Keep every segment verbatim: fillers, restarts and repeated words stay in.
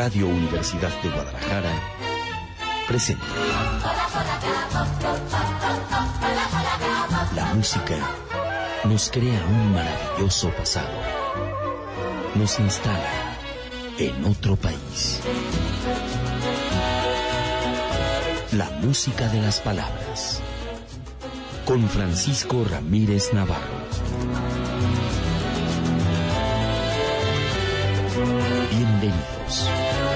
Radio Universidad de Guadalajara presenta la música nos crea un maravilloso pasado, nos instala en otro país. La música de las palabras, con Francisco Ramírez Navarro. Bienvenidos.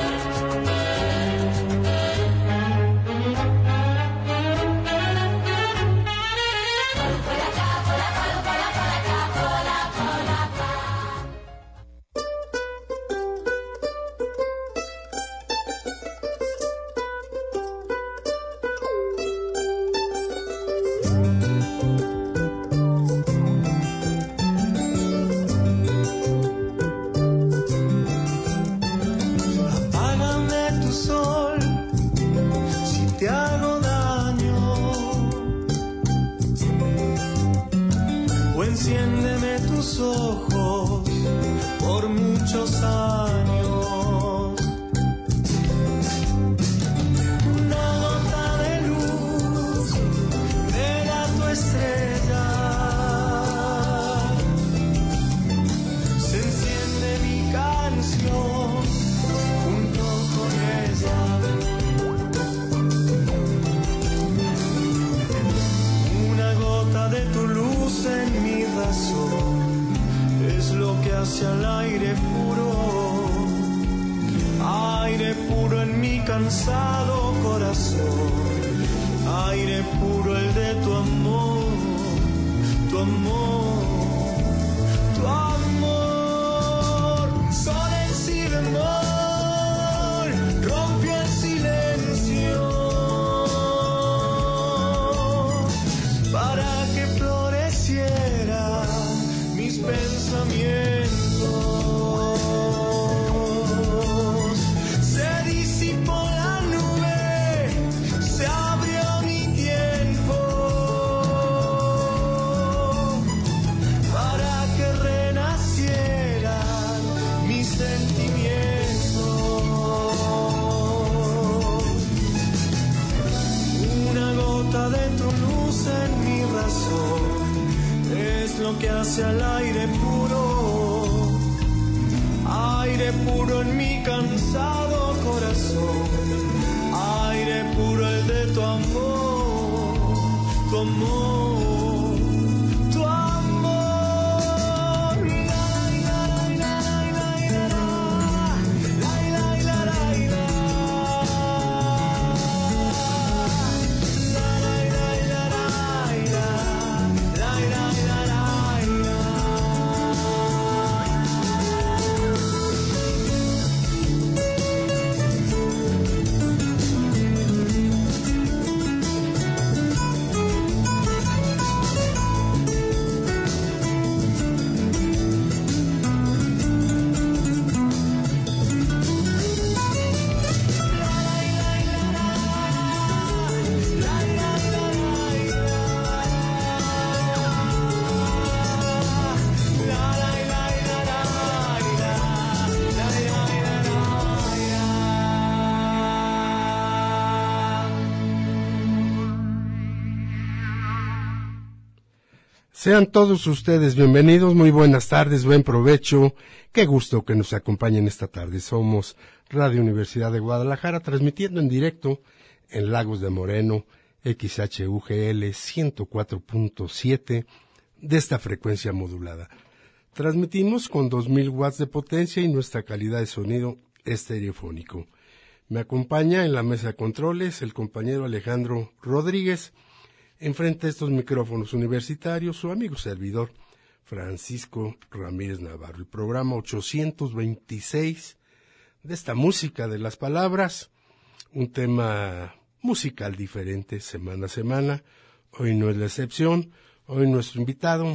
Sean todos ustedes bienvenidos, muy buenas tardes, buen provecho, qué gusto que nos acompañen esta tarde. Somos Radio Universidad de Guadalajara, transmitiendo en directo en Lagos de Moreno, X H U G L ciento cuatro punto siete de esta frecuencia modulada. Transmitimos con dos mil watts de potencia y nuestra calidad de sonido estereofónico. Me acompaña en la mesa de controles el compañero Alejandro Rodríguez. Enfrente de estos micrófonos universitarios, su amigo servidor, Francisco Ramírez Navarro. El programa ochocientos veintiséis de esta música de las palabras, un tema musical diferente semana a semana. Hoy no es la excepción. Hoy nuestro invitado,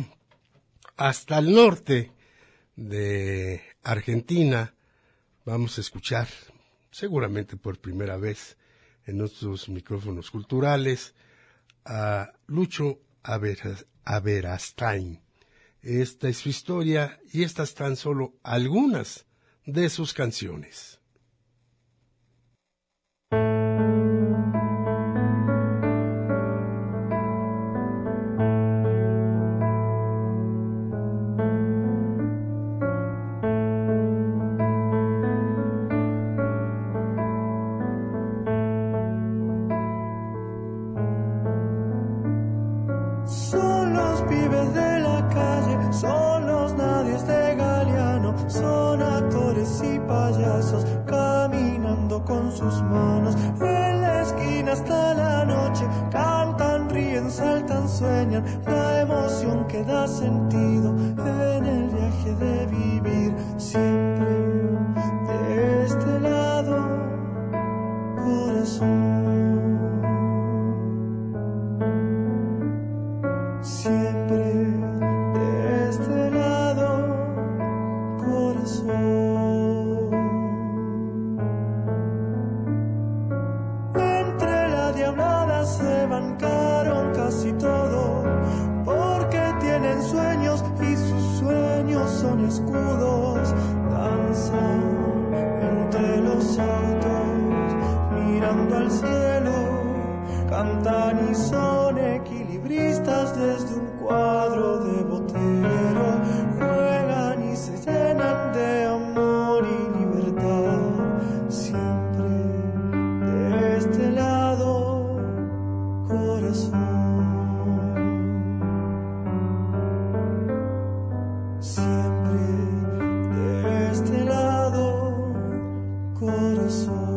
hasta el norte de Argentina, vamos a escuchar, seguramente por primera vez en nuestros micrófonos culturales, a Lucho Aberastain. Esta es su historia y estas tan solo algunas de sus canciones. sus manos. En la esquina hasta la noche, cantan, ríen, saltan, sueñan. La emoción que da sentido en el viaje de vivir. Siempre de este lado, corazón. Siempre de este lado, corazón. Entre la diablada se bancaron casi todo, porque tienen sueños y sus sueños son escudos. Danzan entre los autos, mirando al cielo, cantan y son equilibristas desde un cuadro de botero. Juegan y se llenan de amor y libertad. Siempre de este lado, corazón. Siempre de este lado, corazón.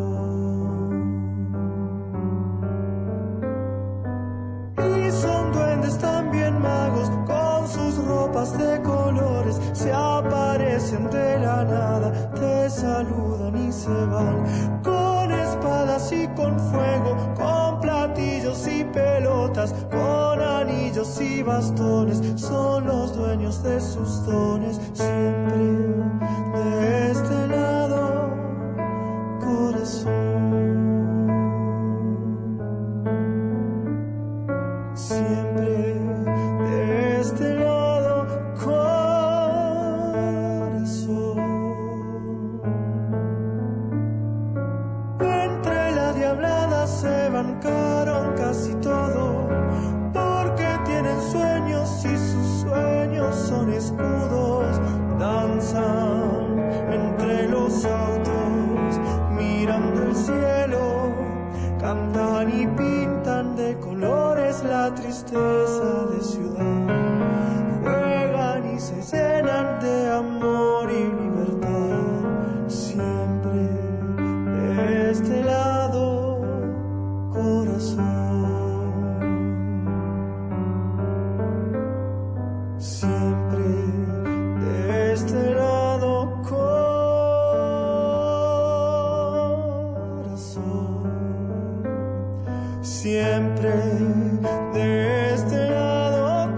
Y son duendes también magos, con sus ropas de colores. Se aparecen de la nada, te saludan y se van. Con espadas y con fuego, con platillos y pelotas, con anillos y bastones. Son los dueños de sus dones. Siempre de este lado, corazón. Siempre de este lado, corazón. Entre la diablada se bancaron casi todo, porque tienen sueños y sus sueños son escudos. Danzan entre los autos, mirando el cielo, cantan y pintan de colores la tristeza de ciudad. Juegan y se llenan de amor y libertad. Siempre de este lado, corazón. Siempre de este lado, corazón. Siempre de este lado,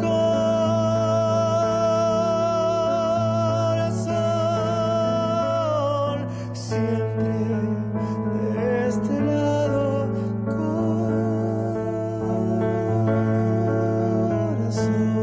corazón. Siempre de este lado, corazón.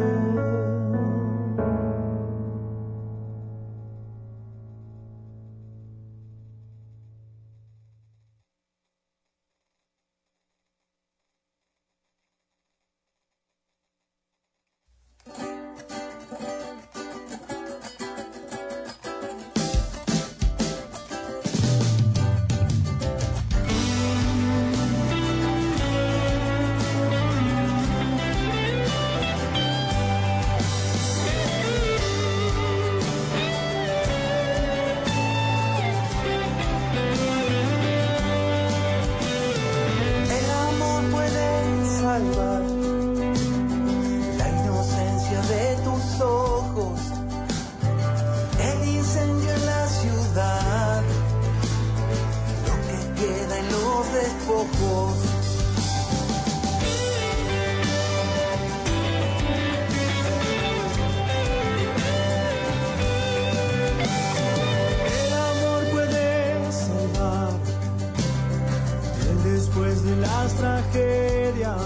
La inocencia de tus ojos, el incendio en la ciudad, lo que queda en los despojos. El amor puede salvar el después de las tragedias.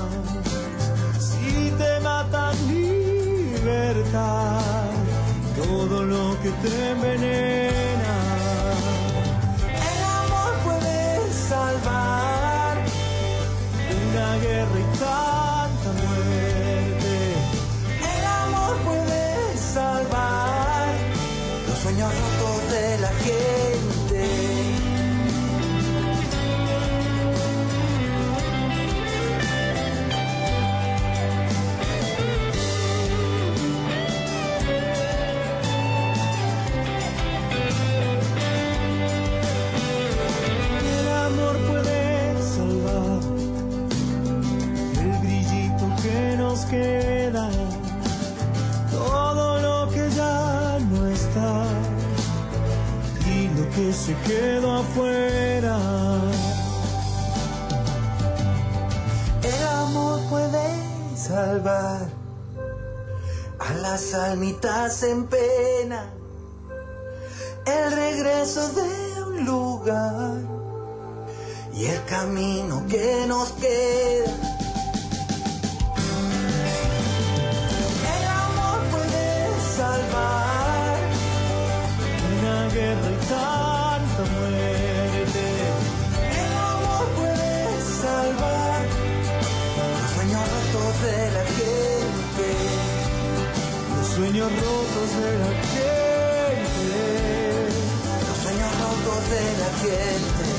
Te matan libertad, todo lo que te envenena. El amor puede salvar una guerra y tanta muerte. El amor puede salvar los sueños rotos de la gente. que se quedó afuera. El amor puede salvar a las almitas en pena, el regreso de un lugar y el camino que nos queda. El amor puede salvar una guerra y tanta muerte. El amor puede salvar los sueños rotos de la gente, los sueños rotos de la gente, los sueños rotos de la gente.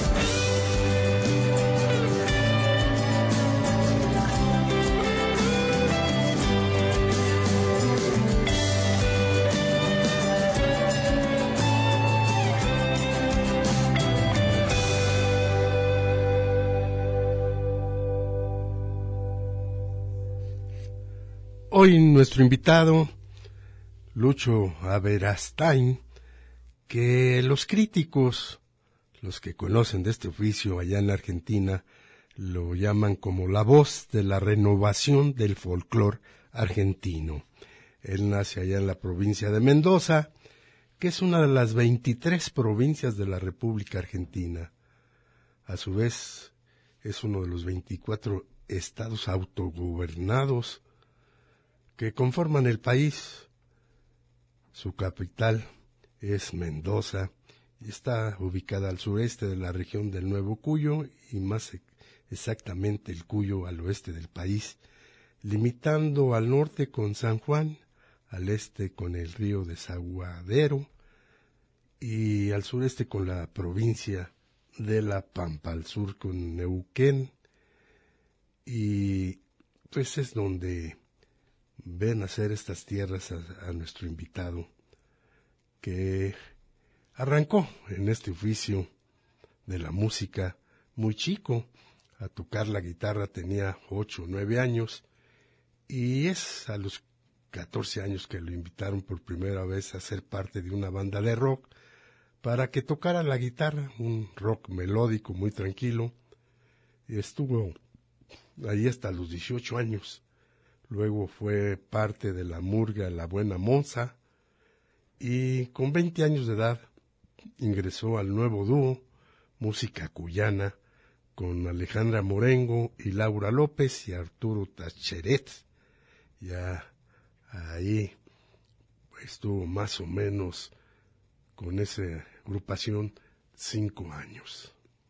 Hoy nuestro invitado, Lucho Aberastain, que los críticos, los que conocen de este oficio allá en la Argentina, lo llaman como la voz de la renovación del folclore argentino. Él nace allá en la provincia de Mendoza, que es una de las veintitrés provincias de la República Argentina. A su vez, es uno de los veinticuatro estados autogobernados que conforman el país. Su capital es Mendoza y está ubicada al sureste de la región del Nuevo Cuyo y más exactamente el Cuyo al oeste del país, limitando al norte con San Juan, al este con el río Desaguadero y al sureste con la provincia de La Pampa, al sur con Neuquén, y pues es donde ven hacer estas tierras a, a nuestro invitado, que arrancó en este oficio de la música muy chico. A tocar la guitarra tenía ocho o nueve años, y es a los catorce años que lo invitaron por primera vez a ser parte de una banda de rock para que tocara la guitarra, un rock melódico muy tranquilo. Estuvo ahí hasta los dieciocho años. Luego fue parte de la murga La Buena Monza y con veinte años de edad ingresó al nuevo dúo Música Cuyana con Alejandra Morengo y Laura López y Arturo Tacheret. Ya ahí estuvo más o menos con esa agrupación cinco años.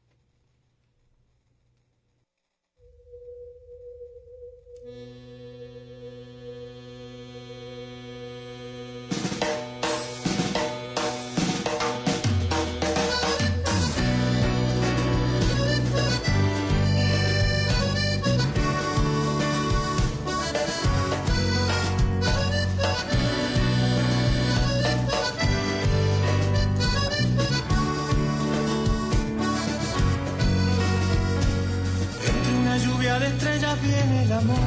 De estrellas viene el amor,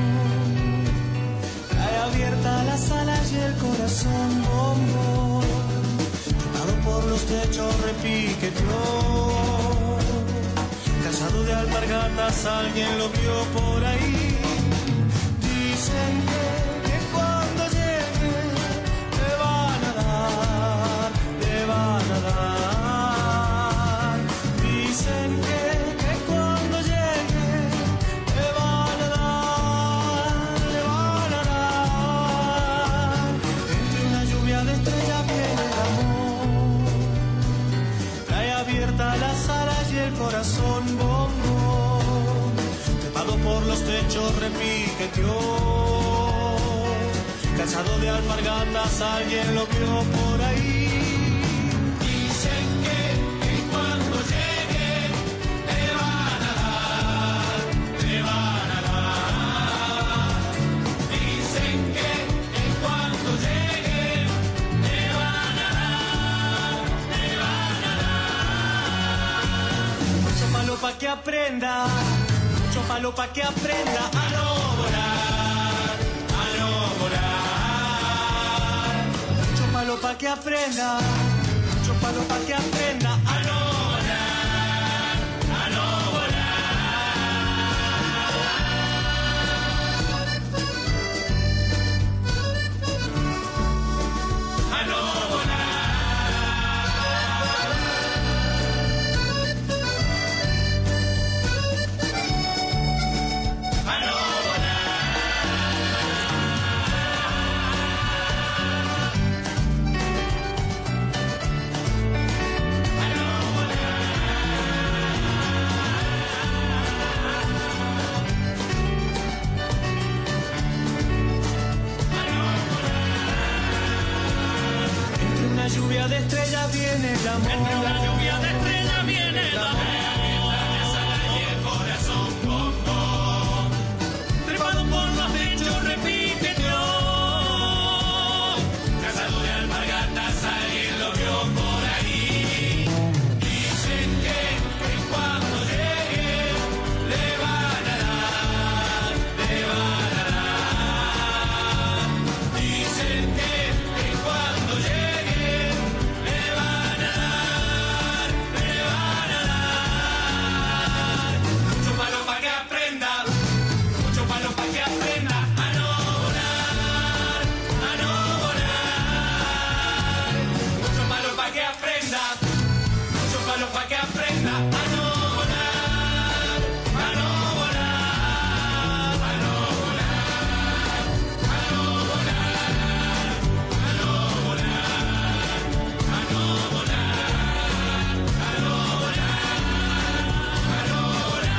cae abierta las alas y el corazón bombo, tocado por los techos repiqueteó, cansado de alpargatas alguien lo vio por ahí. Dicen que, que cuando llegue le van a dar, le van a dar. Dicen que corazón bombo, trepado por los techos repiqueteó, cansado de alpargatas alguien lo vio por ahí. Dicen que, que cuando llegue le van a dar, le van a dar. Dicen que, que cuando llegue le van a dar, le van a dar. Mucho palo pa' que aprenda, mucho palo pa' que aprenda a no volar, a no volar. Mucho palo pa' que aprenda, mucho palo para que aprenda a no volar, a no volar, a no lluvia de estrellas viene el amor. Entre una lluvia de estrellas viene el amor. Y el corazón con vos. Trepado por los techos repite Dios. Casado de alpargatas alguien lo vio por ahí. Dicen que, que cuando llegue le van a dar, le van a dar. Dicen que, que cuando llegue para que aprenda a no volar, a no volar, a no volar, a no volar, a no volar, a no volar, a no volar, a no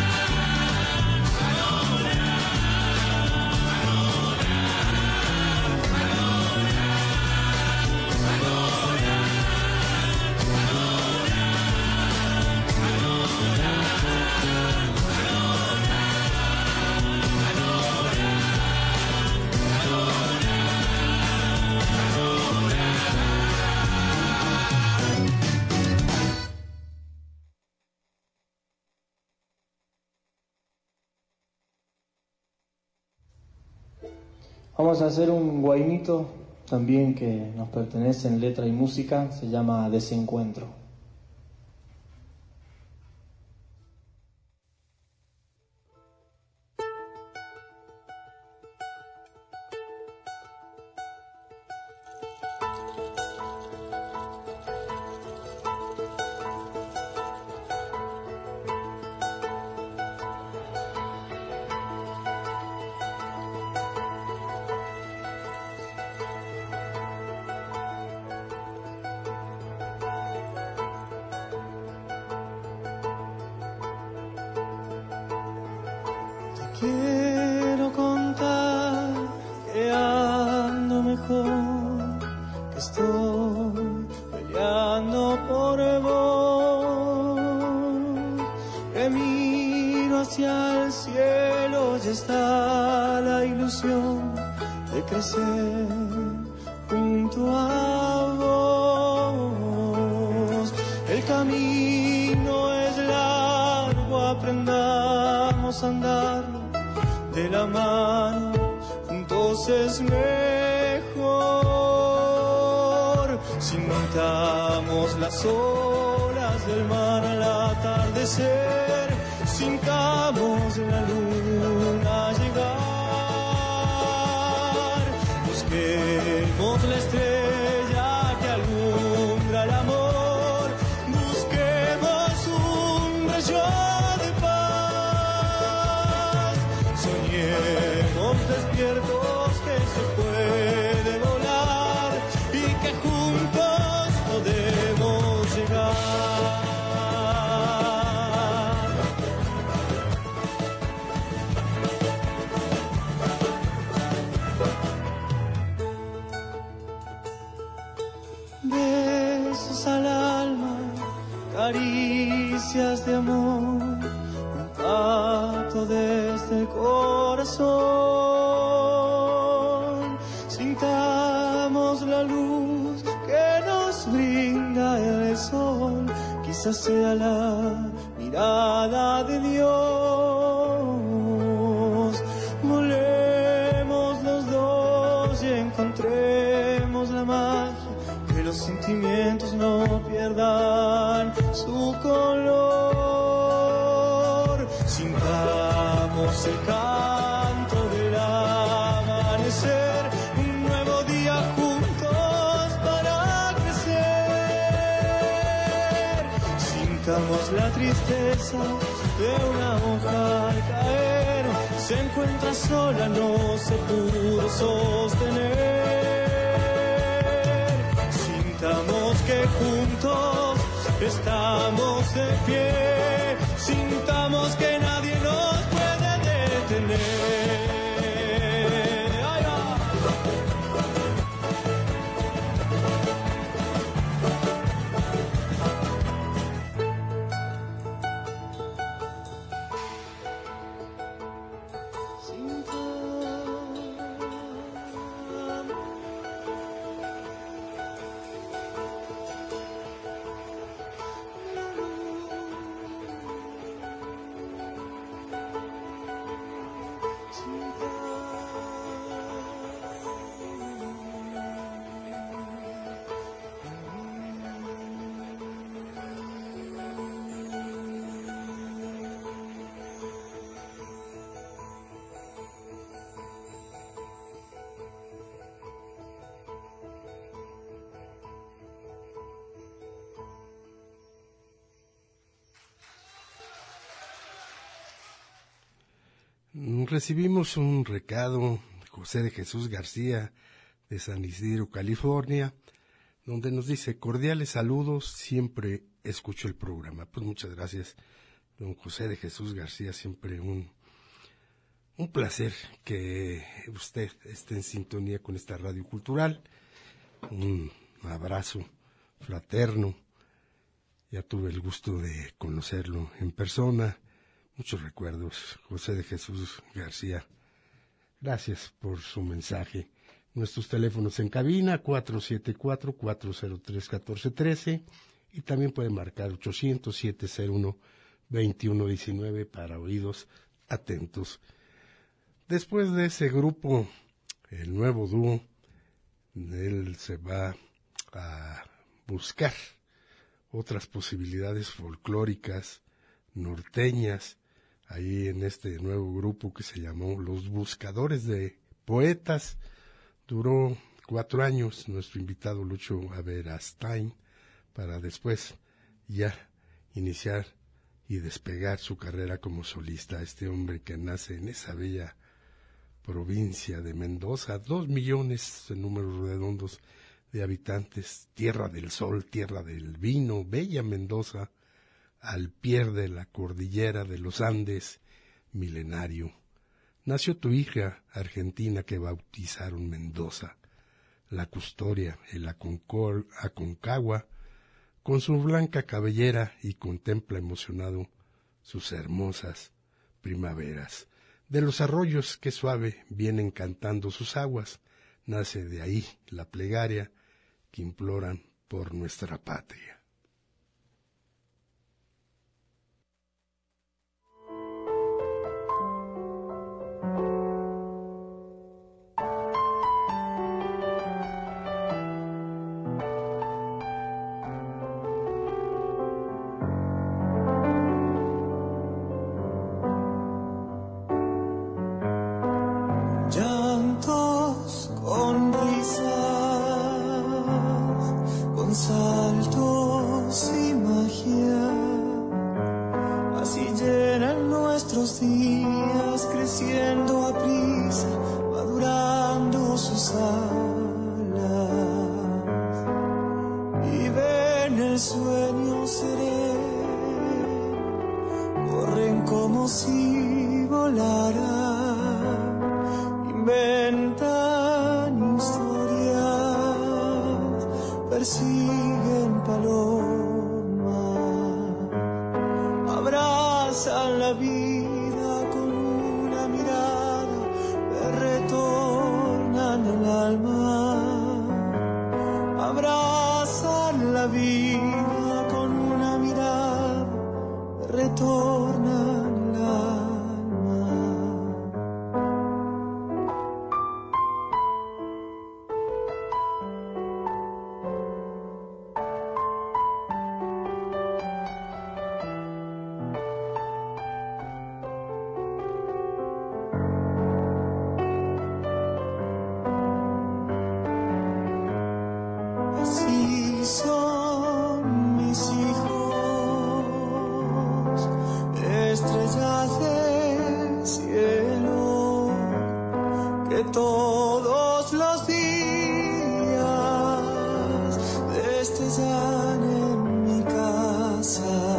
Vamos a hacer un guainito también que nos pertenece en letra y música, se llama Desencuentro. Quiero contar que ando mejor, que estoy peleando por vos, que miro hacia el cielo y está la ilusión de crecer junto a vos. El camino es largo, aprendamos a andarlo de la mano, juntos es mejor. Si montamos las olas del mar al atardecer, sintamos la luna llegar, busquemos la estrella que alumbra el amor, busquemos un rayo de paz, soñemos despiertos que se puede volar y que juntos podemos llegar. Besos al alma, caricias de amor, un pacto desde el corazón. Sintamos la luz que nos brinda el sol, quizás sea la mirada de Dios. Volemos los dos y encontremos la magia que que los sentimientos no pierdan su color. Sintamos el canto del amanecer, un nuevo día juntos para crecer. Sintamos la tristeza de una hoja al caer, se encuentra sola, no se pudo sostener. Sintamos que juntos estamos de pie, sintamos que nadie nos puede detener. ¡Ay, va! Recibimos un recado de José de Jesús García de San Isidro, California, donde nos dice: cordiales saludos, siempre escucho el programa. Pues muchas gracias, don José de Jesús García, siempre un, un placer que usted esté en sintonía con esta radio cultural. Un abrazo fraterno, ya tuve el gusto de conocerlo en persona. Muchos recuerdos, José de Jesús García. Gracias por su mensaje. Nuestros teléfonos en cabina, cuatro siete cuatro, cuatro cero tres, uno cuatro uno tres, y también pueden marcar ochocientos, siete cero uno, veintiuno diecinueve para oídos atentos. Después de ese grupo, el nuevo dúo, él se va a buscar otras posibilidades folclóricas, norteñas, ahí en este nuevo grupo que se llamó Los Buscadores de Poetas. Duró cuatro años nuestro invitado Lucho Averastain, para después ya iniciar y despegar su carrera como solista. Este hombre que nace en esa bella provincia de Mendoza, dos millones en números redondos de habitantes, tierra del sol, tierra del vino, bella Mendoza, al pie de la cordillera de los Andes, milenario. Nació tu hija argentina que bautizaron Mendoza, la Custodia, el Aconcol, Aconcagua, con su blanca cabellera, y contempla emocionado sus hermosas primaveras. De los arroyos que suave vienen cantando sus aguas, nace de ahí la plegaria que imploran por nuestra patria. Así son mis hijos, estrellas del cielo, que todos los días destellan en mi casa,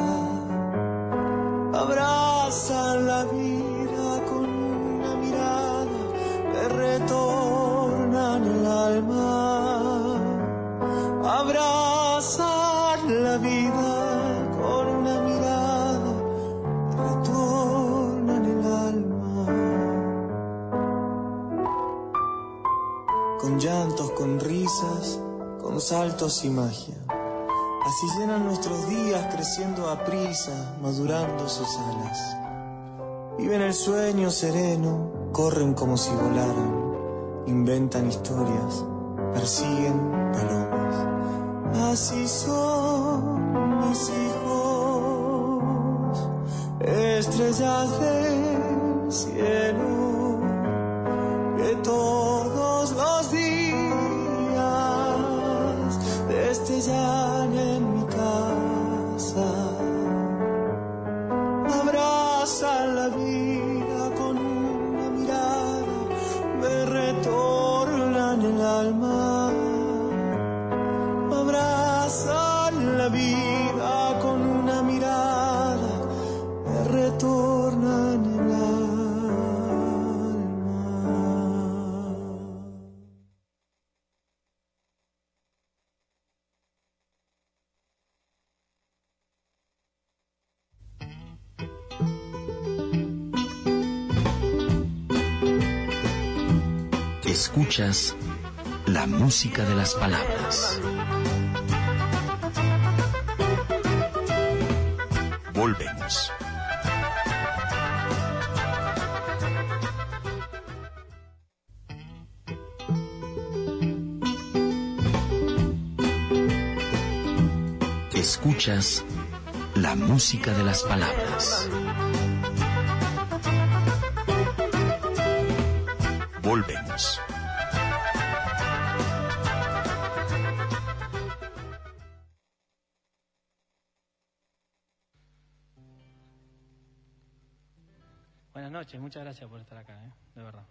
abrazan la vida con una mirada, me retornan el alma, abrazan la vida con una mirada, me retornan el alma. Con llantos, con risas, con saltos y magia. Así llenan nuestros días creciendo a prisa, madurando sus alas. Viven el sueño sereno, corren como si volaran, inventan historias, persiguen palomas. Así son mis hijos, estrellas del cielo, que todos los días destellan en mi casa, abrazan la vida con una mirada, me retornan el alma, abrazan la vida con una mirada, me retornan el alma. Escuchas la música de las palabras. Volvemos. Escuchas la música de las palabras. Volvemos. Buenas noches, muchas gracias por estar acá, ¿eh? De verdad.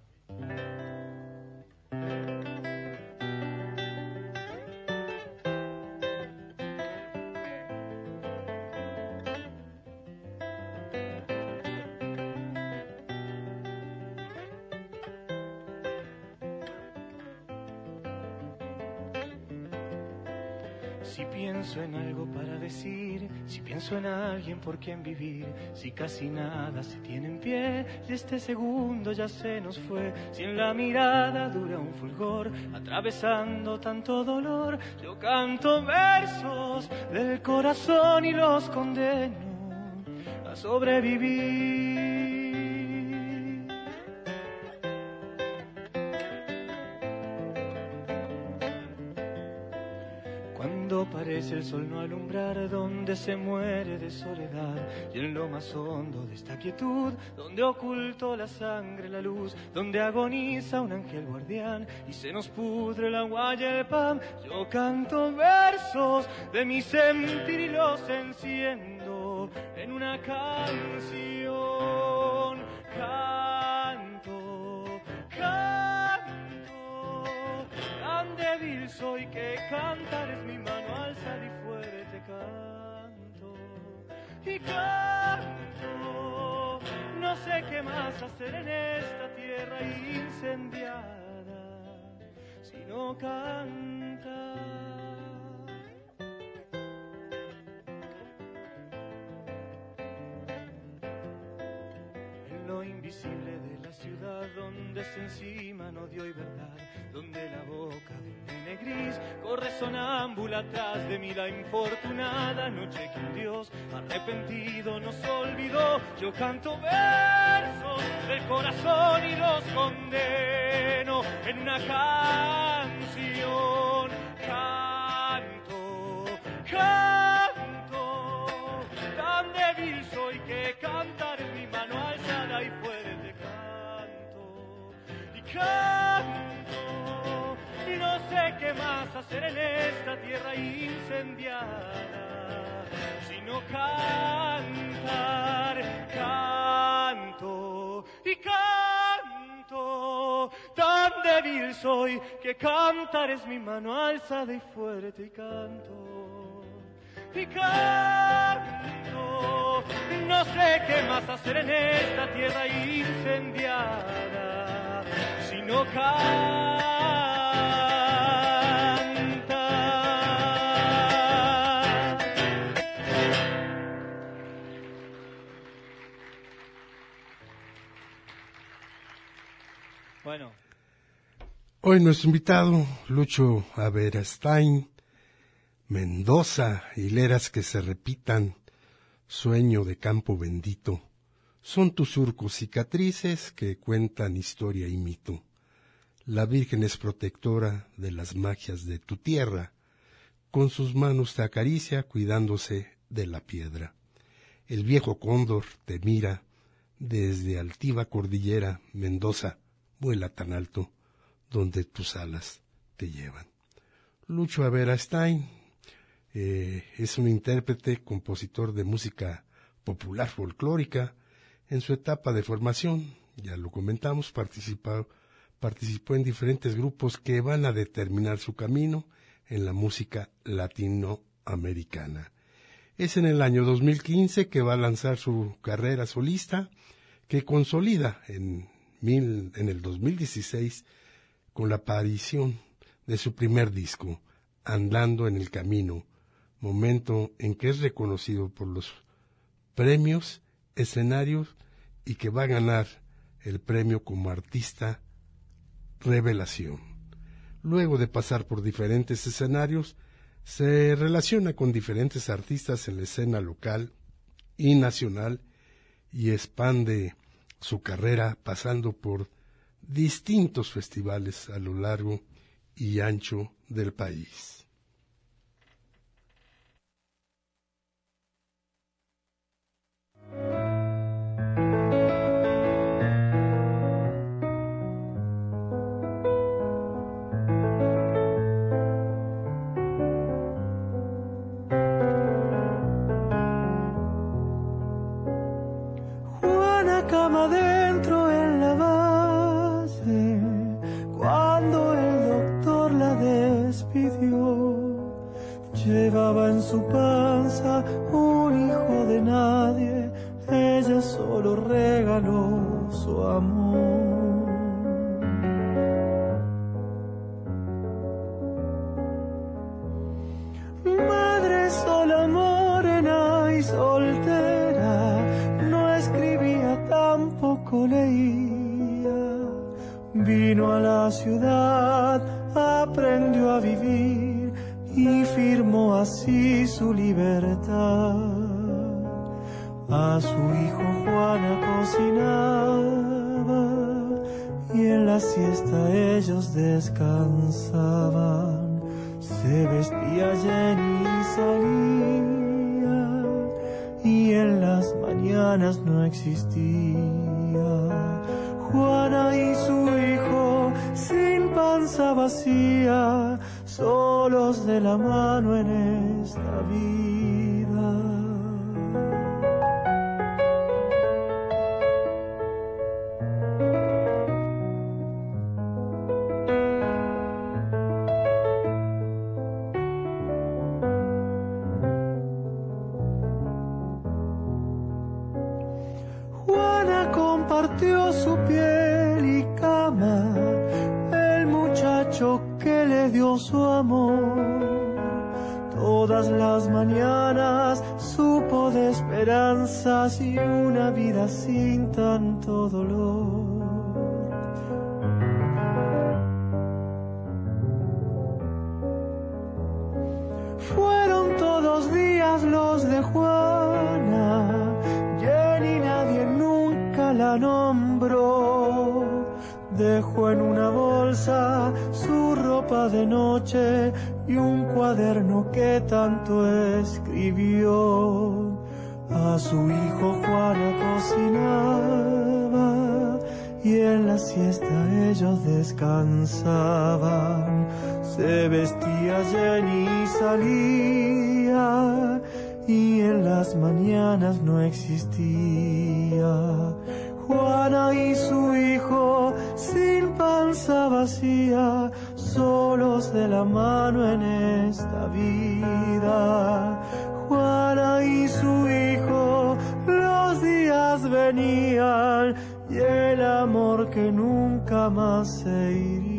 Si pienso en algo para decir, si pienso en alguien por quien vivir, si casi nada se tiene en pie y este segundo ya se nos fue, si en la mirada dura un fulgor atravesando tanto dolor, yo canto versos del corazón y los condeno a sobrevivir. Cuando parece el sol no alumbrar, donde se muere de soledad, y en lo más hondo de esta quietud, donde ocultó la sangre la luz, donde agoniza un ángel guardián y se nos pudre el agua y el pan, yo canto versos de mi sentir y los enciendo en una canción. Canto, canto, tan débil soy que cantar es mi mano, alzar y fuerte canto. Y canto, no sé qué más hacer en esta tierra incendiada, sino cantar. Lo invisible de la ciudad, donde se enciman odio y verdad, donde la boca de un nene gris corre sonámbula atrás de mí, la infortunada noche que un Dios arrepentido nos olvidó, yo canto versos del corazón y los condeno en una canción. Canto, canto, tan débil soy que cantar es mi mano alzada y fuerte canto. Y canto, y no sé qué más hacer en esta tierra incendiada, incendiada, sino cantar, canto y canto. Tan débil soy que cantar es mi mano alzada y fuerte, y canto, y canto. No sé qué más hacer en esta tierra incendiada, sino cantar. Bueno. Hoy nuestro invitado, Lucho Averastain, Mendoza, hileras que se repitan, sueño de campo bendito, son tus surcos cicatrices que cuentan historia y mito. La Virgen es protectora de las magias de tu tierra, con sus manos te acaricia cuidándose de la piedra. El viejo cóndor te mira desde altiva cordillera, Mendoza, vuela tan alto, donde tus alas te llevan. Lucho Averastain eh, es un intérprete, compositor de música popular folclórica. En su etapa de formación, ya lo comentamos, participó, participó en diferentes grupos que van a determinar su camino en la música latinoamericana. Es en el año dos mil quince que va a lanzar su carrera solista, que consolida en, mil, en el dos mil dieciséis con la aparición de su primer disco, Andando en el Camino, momento en que es reconocido por los premios, escenarios y que va a ganar el premio como artista revelación. Luego de pasar por diferentes escenarios, se relaciona con diferentes artistas en la escena local y nacional y expande su carrera pasando por distintos festivales a lo largo y ancho del país. Juana cama adentro en la base, cuando el doctor la despidió, llevaba en su panza un hijo de nadie, ella solo regaló su amor. Madre sola, morena y soltera, no escribía, tampoco leía. Vino a la ciudad, aprendió a vivir y firmó así su libertad. A su hijo Juana cocinaba y en la siesta ellos descansaban. Se vestía Jenny y salía, y en las mañanas no existía. Juana y su hijo sin panza vacía, solos de la mano en esta vida. Compartió su piel y cama, el muchacho que le dio su amor. Todas las mañanas supo de esperanzas y una vida sin tanto dolor. Fueron todos días los de Juana, Jenny nadie nunca la nombró. Dejó en una bolsa su ropa de noche y un cuaderno que tanto escribió. A su hijo Juana cocinaba y en la siesta ellos descansaban. Se vestía Jenny y salía, y en las mañanas no existía. Juana y su hijo sin panza vacía, solos de la mano en esta vida. Juana y su hijo, los días venían y el amor que nunca más se iría.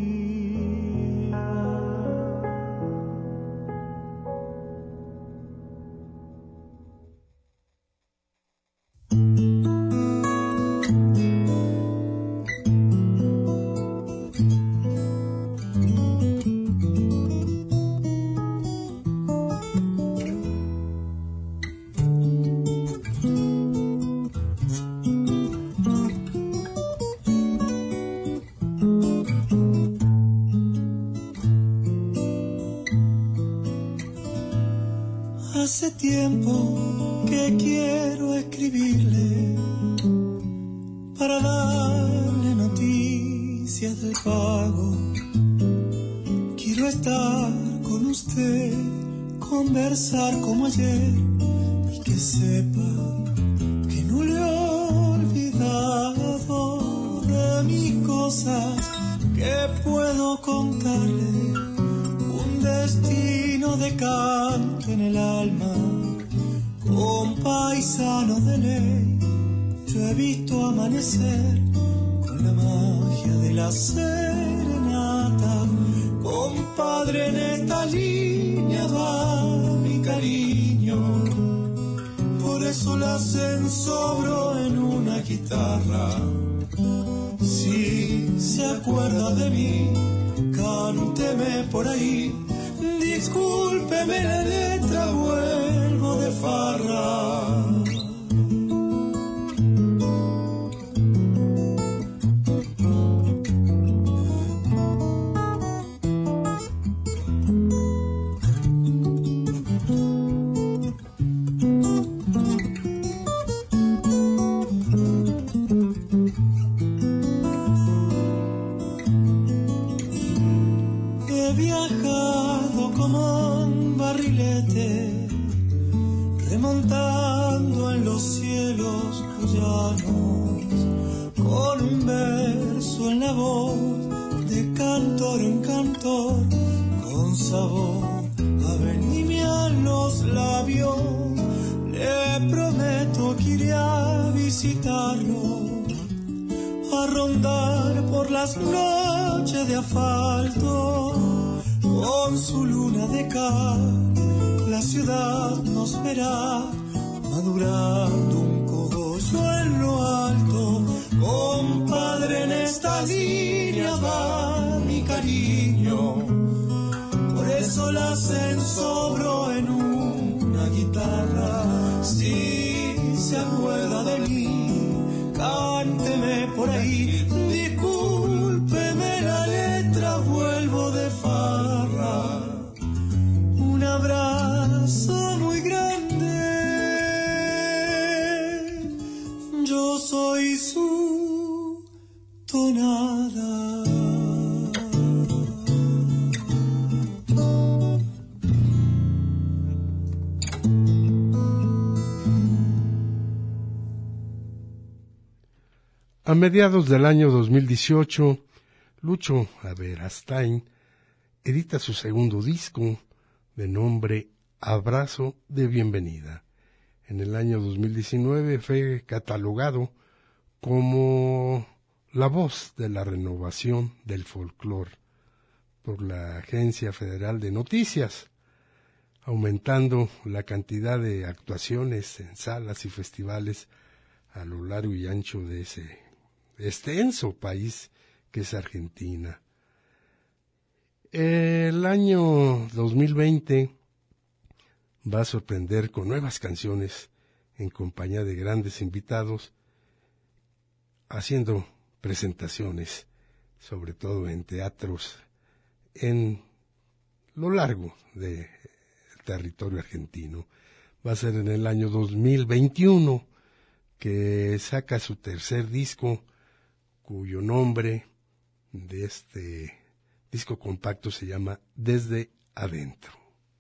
Hace tiempo que quiero escribirle para darle noticias del pago. Quiero estar con usted, conversar como ayer y que sepa que no le he olvidado de mis cosas, que puedo contarle un destino de canto en el alma, con paisano de ley. Yo he visto amanecer con la magia de la serenata. Compadre, en esta línea va mi cariño, por eso la ensobro en una guitarra. Si se acuerda de mí, cánteme por ahí. Discúlpeme la letra, vuelvo de farra. He viajado como un barrilete, remontando en los cielos llanos, con un verso en la voz, de cantor en cantor, con sabor a vendimia en los labios. Le prometo que iré a visitarlo, a rondar por las noches de asfalto, con su luna de cal, la ciudad nos verá madurando un cogollo en lo alto. Compadre, en esta línea va mi cariño, por eso la ensobro en una guitarra. Si se acuerda de mí, cánteme por ahí. Discúlpeme la letra, vuelvo de farra. Un abrazo muy grande, yo soy su tonada. A mediados del año dos mil dieciocho, Lucho Aberastain edita su segundo disco de nombre Abrazo de Bienvenida. En el año dos mil diecinueve fue catalogado como la voz de la renovación del folclore por la Agencia Federal de Noticias, aumentando la cantidad de actuaciones en salas y festivales a lo largo y ancho de ese extenso país que es Argentina. El año dos mil veinte va a sorprender con nuevas canciones en compañía de grandes invitados, haciendo presentaciones, sobre todo en teatros, en lo largo del territorio argentino. Va a ser en el año dos mil veintiuno que saca su tercer disco cuyo nombre de este disco compacto se llama Desde Adentro.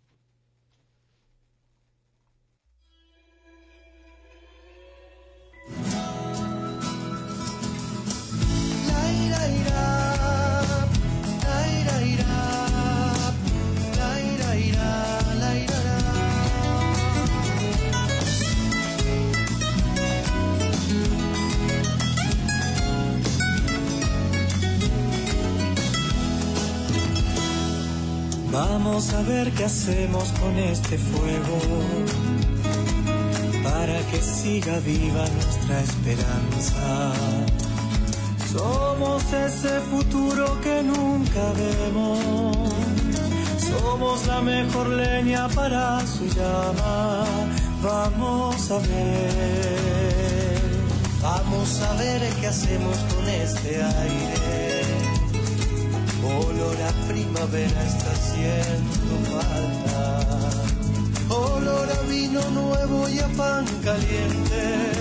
Vamos a ver qué hacemos con este fuego para que siga viva nuestra esperanza. Somos ese futuro que nunca vemos, somos la mejor leña para su llama. Vamos a ver, vamos a ver qué hacemos con este aire. Olor a primavera está haciendo falta, olor a vino nuevo y a pan caliente,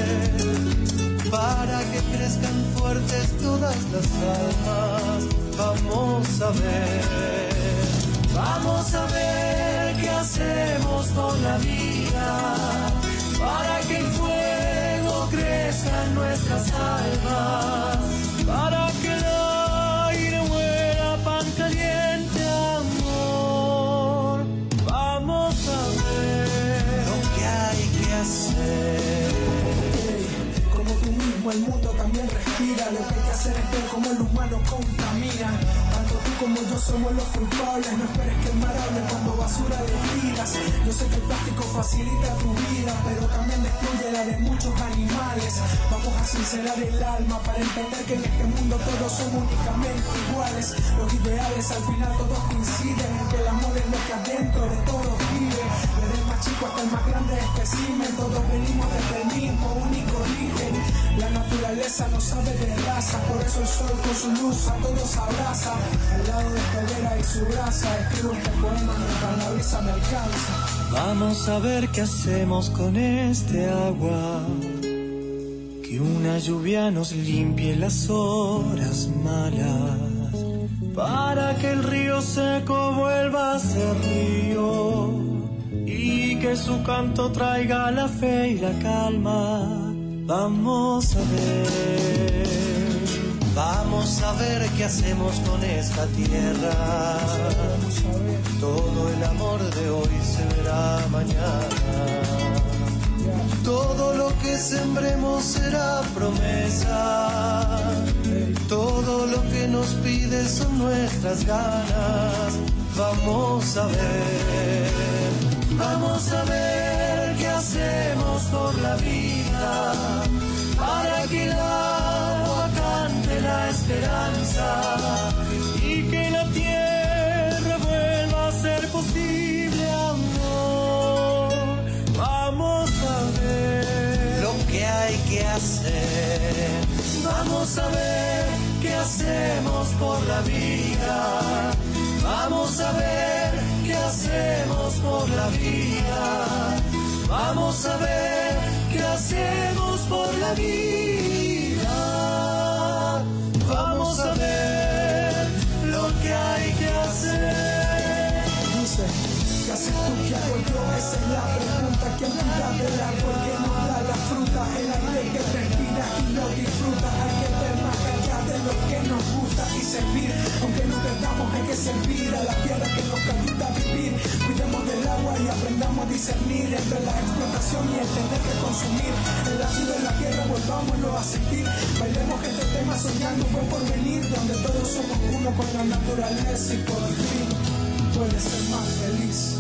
para que crezcan fuertes todas las almas. Vamos a ver, vamos a ver qué hacemos con la vida, para que el fuego crezca en nuestras almas, para que el aire huela pan caliente, amor. Vamos a ver lo que hay que hacer. Como tú mismo, el mundo también respira. Lo que hay que hacer es ver cómo el humano contamina. Tanto tú como yo somos los culpables. No esperes que el mar hable cuando basura despidas. Yo sé que el plástico facilita tu vida, pero también destruye la de muchos animales. Vamos a sincerar el alma para entender que en este mundo todos somos únicamente iguales. Los ideales al final todos coinciden en que el amor es lo que adentro de todos vive. Desde el más chico hasta el más grande espécimen, todos venimos desde el mismo único origen. La naturaleza no sabe de raza, por eso el sol con su luz a todos abraza. Al lado de esta hoguera y su brasa, escribo este poema mientras la brisa me alcanza. Vamos a ver qué hacemos con este agua, que una lluvia nos limpie las horas malas, para que el río seco vuelva a ser río y que su canto traiga la fe y la calma. Vamos a ver, vamos a ver qué hacemos con esta tierra. Todo el amor de hoy se verá mañana. Todo lo que sembremos será promesa. Todo lo que nos pide son nuestras ganas. Vamos a ver, vamos a ver qué hacemos por la vida, para que el agua cante la esperanza y que la tierra vuelva a ser posible, amor. Vamos a ver lo que hay que hacer. Vamos a ver qué hacemos por la vida. Vamos a ver qué hacemos por la vida. Vamos a ver qué hacemos por la vida. Vamos a ver lo que hay que hacer. Dice, ¿qué haces tú? ¿Qué hago yo? Esa es la pregunta. ¿Quién cuida del árbol que no da la fruta? El aire que respiras y lo disfrutas. Hay que ver más allá de lo que nos gusta y servir. Aunque no perdamos, hay que servir a la tierra que nos ayuda a vivir. Cuidemos del agua y aprendamos a discernir entre la explotación y el tener que consumir. El latido en la tierra, volvámoslo a sentir. Bailemos este tema soñando un buen porvenir, donde todos somos uno con la naturaleza y por fin puedes ser más feliz.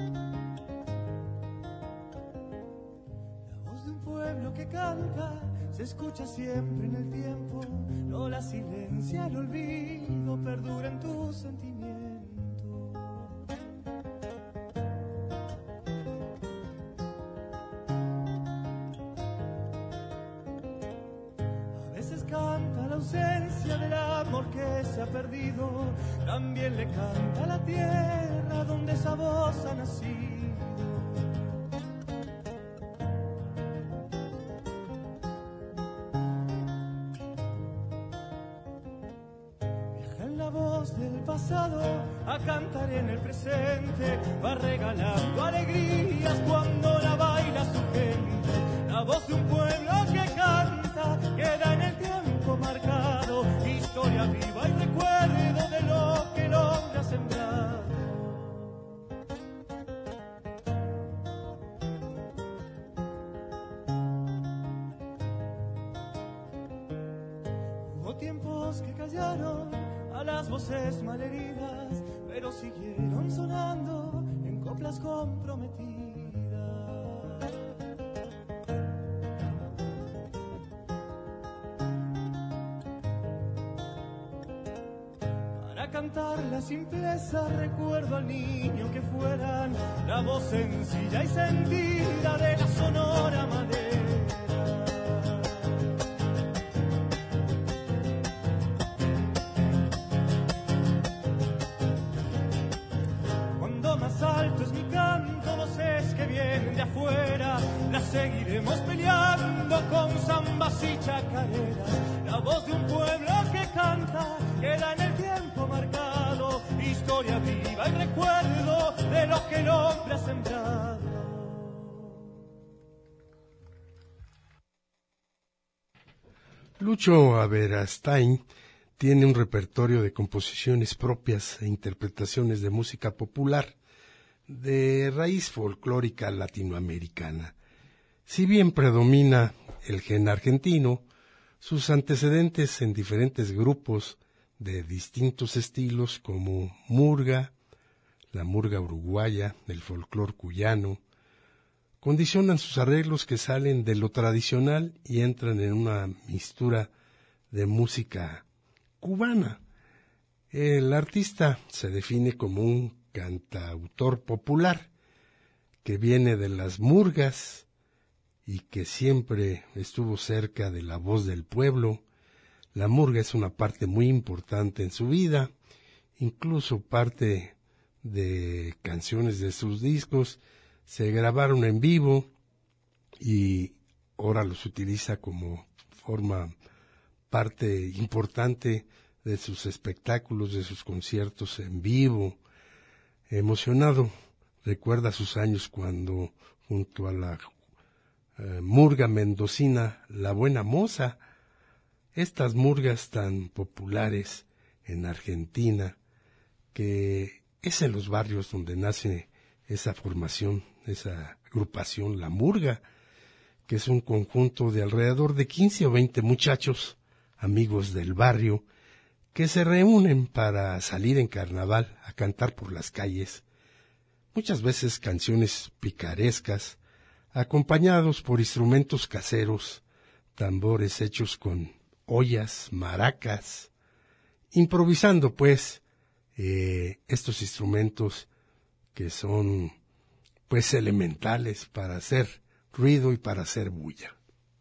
Que canta se escucha siempre en el tiempo, no la silencia el olvido, perdura en tu sentimiento. A veces canta la ausencia del amor que se ha perdido, también le canta la tierra donde esa voz ha nacido. A cantar en el presente, va regalando alegrías cuando la baila su gente. La voz de un pueblo que canta queda en el tiempo marcado, historia viva y recuerdo de lo que el hombre ha sembrado. Hubo tiempos que callaron a las voces malheridas, pero siguieron sonando en coplas comprometidas. Para cantar la simpleza recuerdo al niño que fueran la voz sencilla y sentida de la sonora madera. Alto es mi canto, voces que vienen de afuera, las seguiremos peleando con zambas y chacareras. La voz de un pueblo que canta queda en el tiempo marcado, historia viva y recuerdo de lo que el hombre ha sembrado. Lucho Averastain tiene un repertorio de composiciones propias e interpretaciones de música popular de raíz folclórica latinoamericana. Si bien predomina el gen argentino, sus antecedentes en diferentes grupos de distintos estilos como murga, la murga uruguaya, el folclor cuyano, condicionan sus arreglos que salen de lo tradicional y entran en una mixtura de música cubana. El artista se define como un cantautor popular que viene de las murgas y que siempre estuvo cerca de la voz del pueblo. La murga es una parte muy importante en su vida, incluso parte de canciones de sus discos se grabaron en vivo y ahora los utiliza como forma parte importante de sus espectáculos, de sus conciertos en vivo. Emocionado, recuerda sus años cuando, junto a la eh, murga mendocina La Buena Moza, estas murgas tan populares en Argentina, que es en los barrios donde nace esa formación, esa agrupación, la murga, que es un conjunto de alrededor de quince o veinte muchachos, amigos del barrio, que se reúnen para salir en carnaval a cantar por las calles, muchas veces canciones picarescas, acompañados por instrumentos caseros, tambores hechos con ollas, maracas, improvisando pues eh, estos instrumentos que son pues elementales para hacer ruido y para hacer bulla.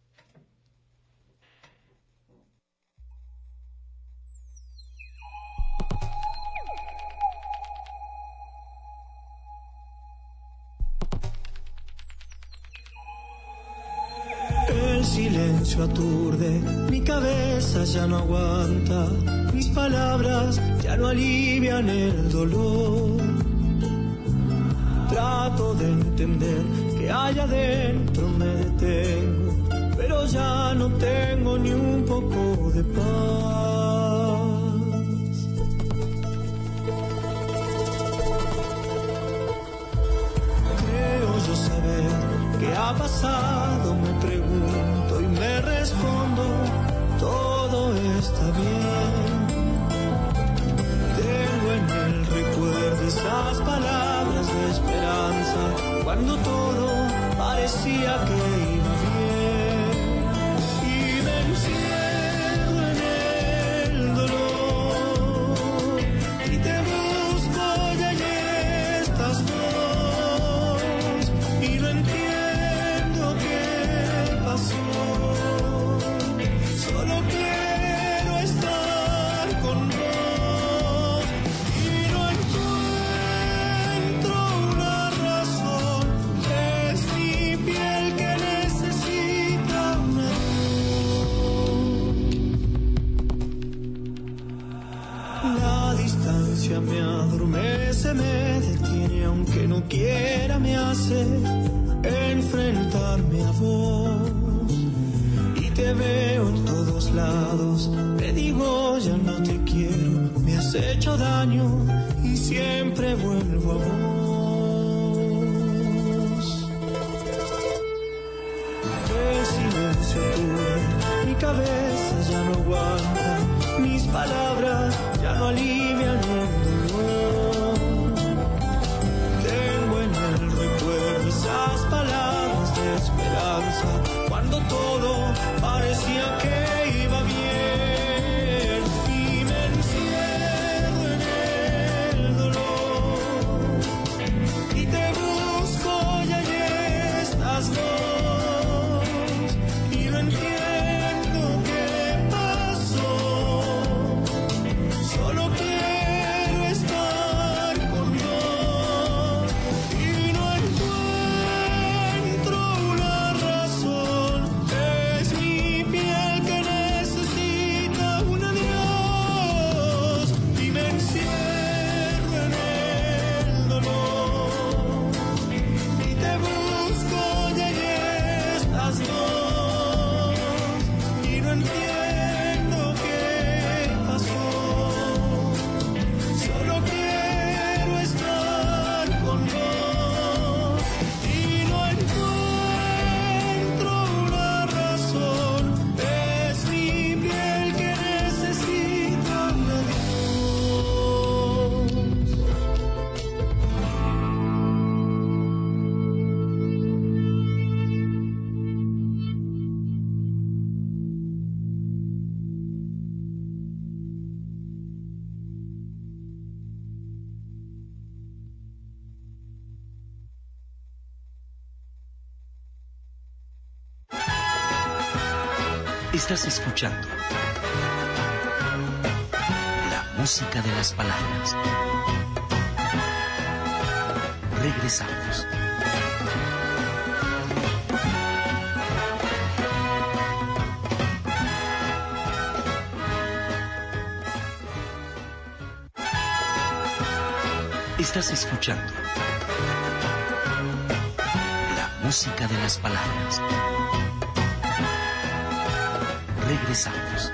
El silencio aturde, mi cabeza ya no aguanta, mis palabras ya no alivian el dolor. Trato de entender que allá adentro me detengo, pero ya no tengo ni un poco de paz. Creo yo saber qué ha pasado, me pregunto y me respondo, todo está bien. Tengo en el recuerdo esas palabras de esperanza, cuando todo parecía que iba bien. Y quiera me hace enfrentarme a vos. Y te veo en todos lados, te digo ya no te quiero, me has hecho daño y siempre vuelvo a vos. El silencio tuyo, mi cabeza ya no aguanta, mis palabras ya no alivian el dolor. Tengo en el recuerdo esas palabras de esperanza, cuando todo parecía que iba bien, y me encierro en el dolor, y te busco y allí estás vos, y no entiendo qué pasó, solo quiero estar con vos, y no encuentro una razón, es mi piel que necesita un adiós, y me encierro en el dolor, y te busco y allí estás vos, y no entiendo qué pasó, solo quiero estar con vos, y no encuentro una razón, es mi piel que necesita un adiós. Estás escuchando la música de las palabras. Regresamos. Estás escuchando la música de las palabras. Regresamos.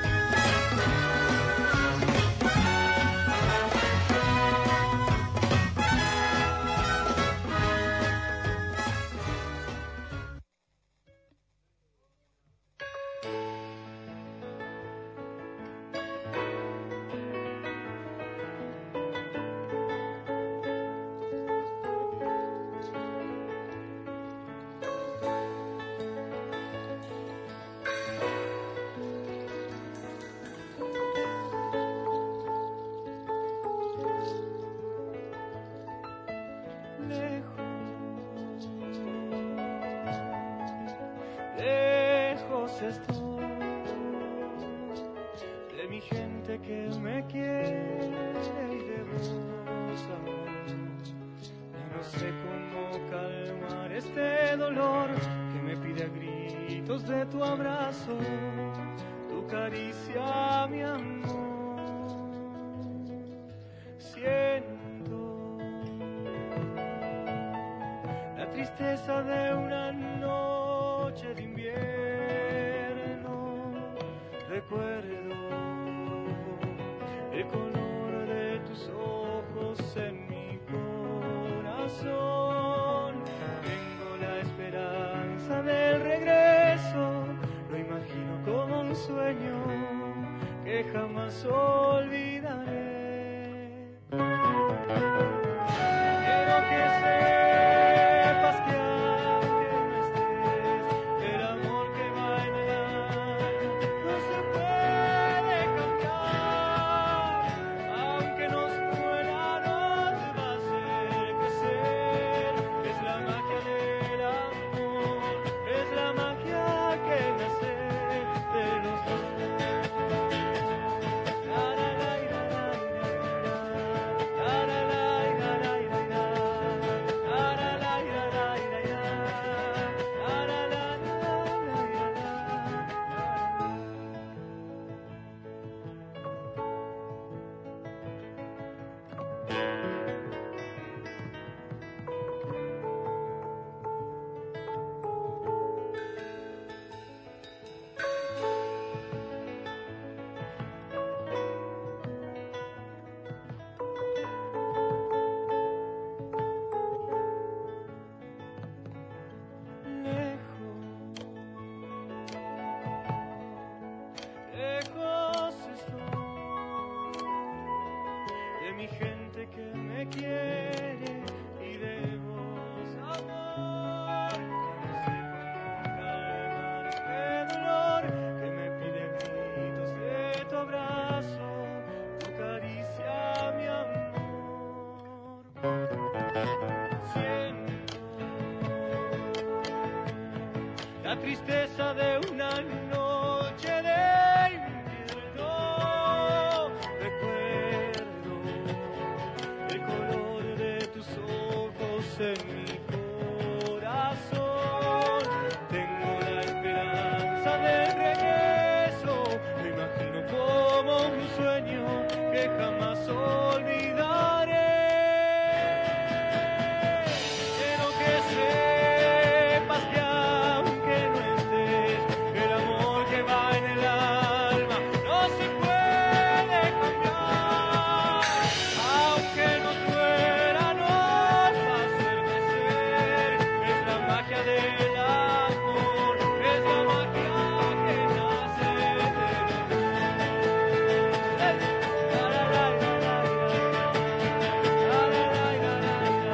Lejos estoy de mi gente que me quiere y de vos, amor. Ya no sé cómo calmar este dolor que me pide a gritos de tu abrazo, tu caricia, mi amor. Siento la tristeza de una noche de invierno, recuerdo el color de tus ojos en mi corazón. Tengo la esperanza del regreso, lo imagino como un sueño que jamás olvidaré. Quiero que sepas que aunque no estés, el amor que va en el alma no se puede cambiar. Aunque nos muera, nos va a hacer crecer. Es la magia del amor, es la magia que nace de los dos. La, la tristeza de una noche de invierno. Recuerdo el color de tus ojos en mi corazón. Tengo la esperanza de regreso. Me imagino como un sueño que jamás olvidaré. Quiero que sepas que aunque no estés, el amor que va en el alma no se puede cambiar. Aunque nos duela, nos va a hacer nacer. Es la magia del amor, es la magia que nace de los dos. La, la, la, la, la, la, la, la, la, la,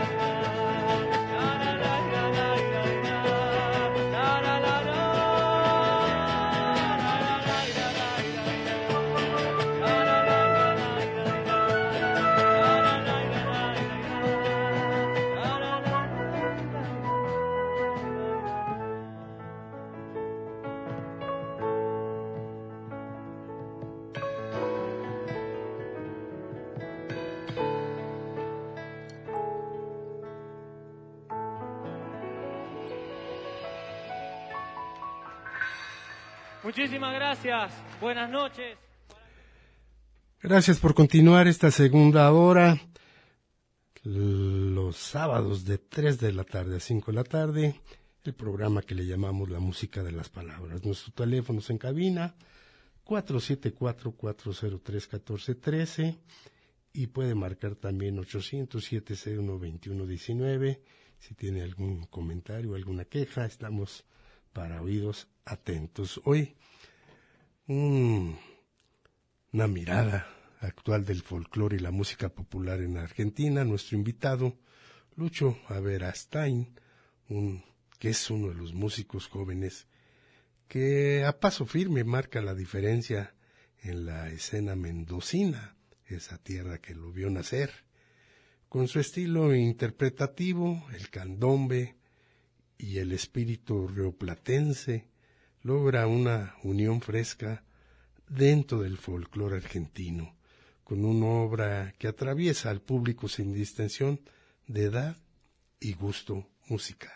Muchísimas gracias. Buenas noches. Gracias por continuar esta segunda hora, los sábados de tres de la tarde a cinco de la tarde, el programa que le llamamos La Música de las Palabras. Nuestros teléfonos en cabina, cuatro siete cuatro, cuatro cero tres, uno cuatro uno tres, y puede marcar también ochocientos, siete cero uno, veintiuno diecinueve. Si tiene algún comentario, alguna queja, estamos para oídos atentos. Hoy, un, una mirada actual del folclore y la música popular en Argentina. Nuestro invitado, Lucho Aberastain, un, que es uno de los músicos jóvenes que a paso firme marca la diferencia en la escena mendocina, esa tierra que lo vio nacer. Con su estilo interpretativo, el candombe y el espíritu rioplatense, logra una unión fresca dentro del folclore argentino, con una obra que atraviesa al público sin distinción de edad y gusto musical.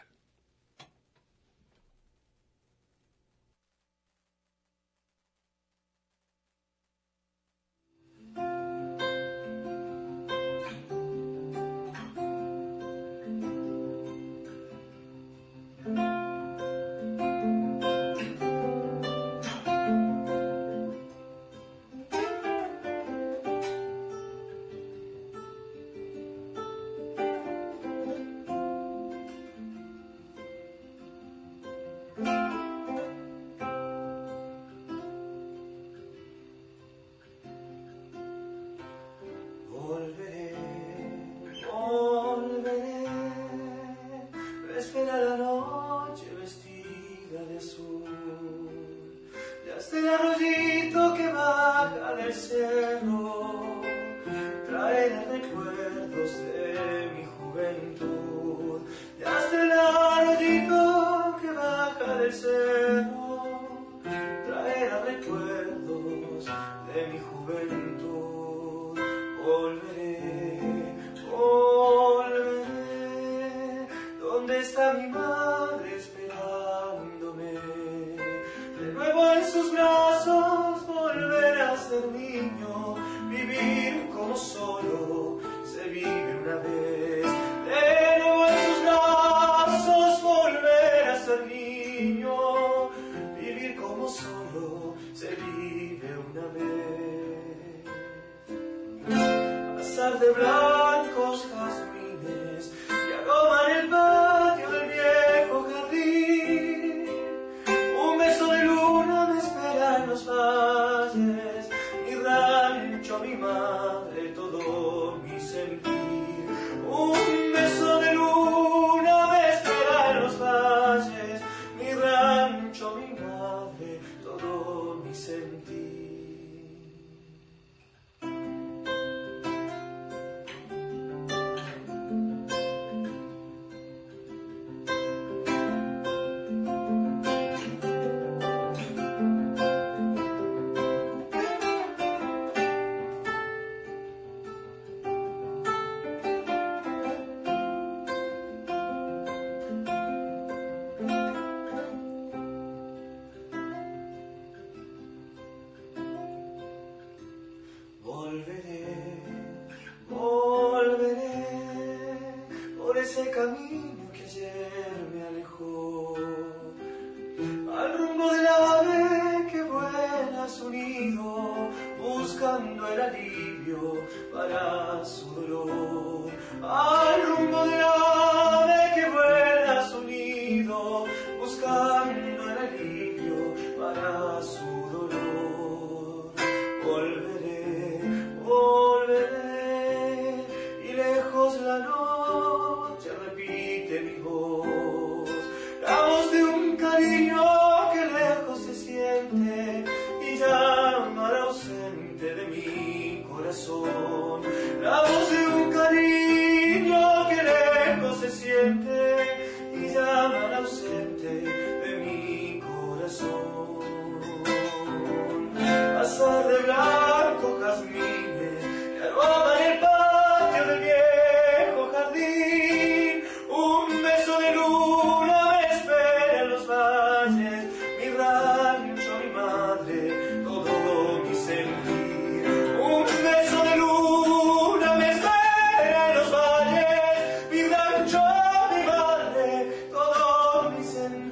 Mi madre, todo mi sentir, alejó. Al rumbo del ave que vuela a su nido, buscando el alivio para su dolor. Al rumbo del ave que vuela a su nido, buscando el alivio para su dolor. Volveré, volveré, y lejos la noche repite mi voz, la voz de un cariño que lejos se siente y llama al ausente de mi corazón. La voz de un cariño que lejos se siente y llama al ausente de mi corazón. Pasar de blanco jazmines que aroman el patio del viejo jardín. Un beso de luna me espera en los valles, mi rancho, mi madre, todo mi sentir. Un beso de luna me espera en los valles, mi rancho, mi madre, todo mi sentir.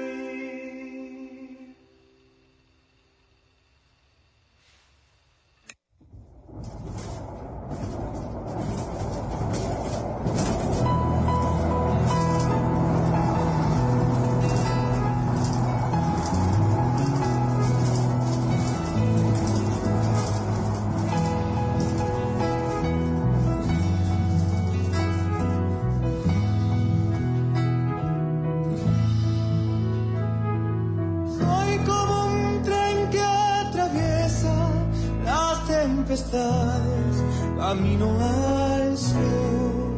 Soy como un tren que atraviesa las tempestades, camino al sol.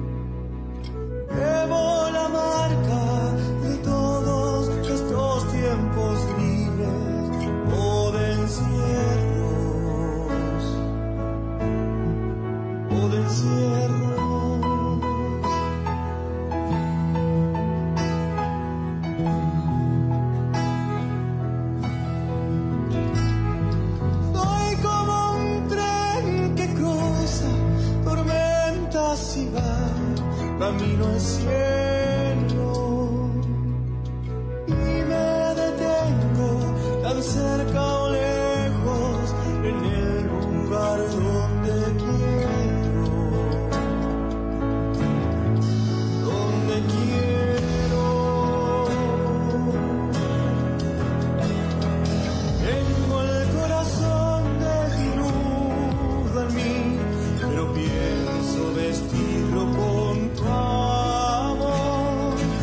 Llevo la marca de todos estos tiempos libres o de encierros, o de encierros. Soy como un tren que cruza tormentas y va camino al cielo, y me detengo tan cerca o lejos en el lugar donde quiero, donde quiero. Tengo el corazón desnudo en mí, pero pienso vestirlo con tu amor.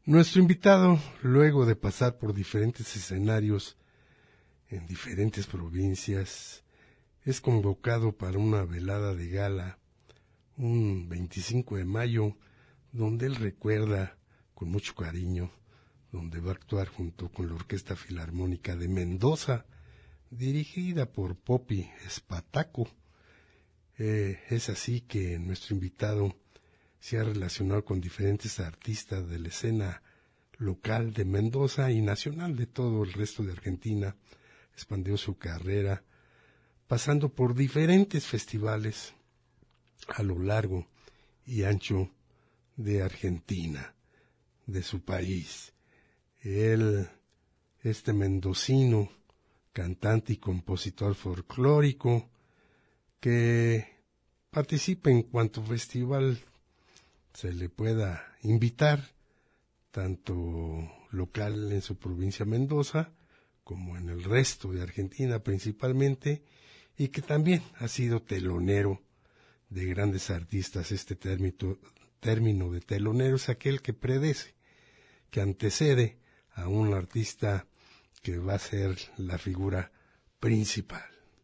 Nuestro invitado, luego de pasar por diferentes escenarios en diferentes provincias, es convocado para una velada de gala un veinticinco de mayo, donde él recuerda con mucho cariño, donde va a actuar junto con la Orquesta Filarmónica de Mendoza, dirigida por Popi Espataco. Eh, es así que nuestro invitado se ha relacionado con diferentes artistas de la escena local de Mendoza y nacional de todo el resto de Argentina. Expandió su carrera pasando por diferentes festivales a lo largo y ancho de Argentina, de su país. Él, este mendocino, cantante y compositor folclórico, que participa en cuanto festival se le pueda invitar, tanto local en su provincia Mendoza, como en el resto de Argentina principalmente, y que también ha sido telonero de grandes artistas. Este término, término de telonero es aquel que predece, que antecede a un artista que va a ser la figura principal.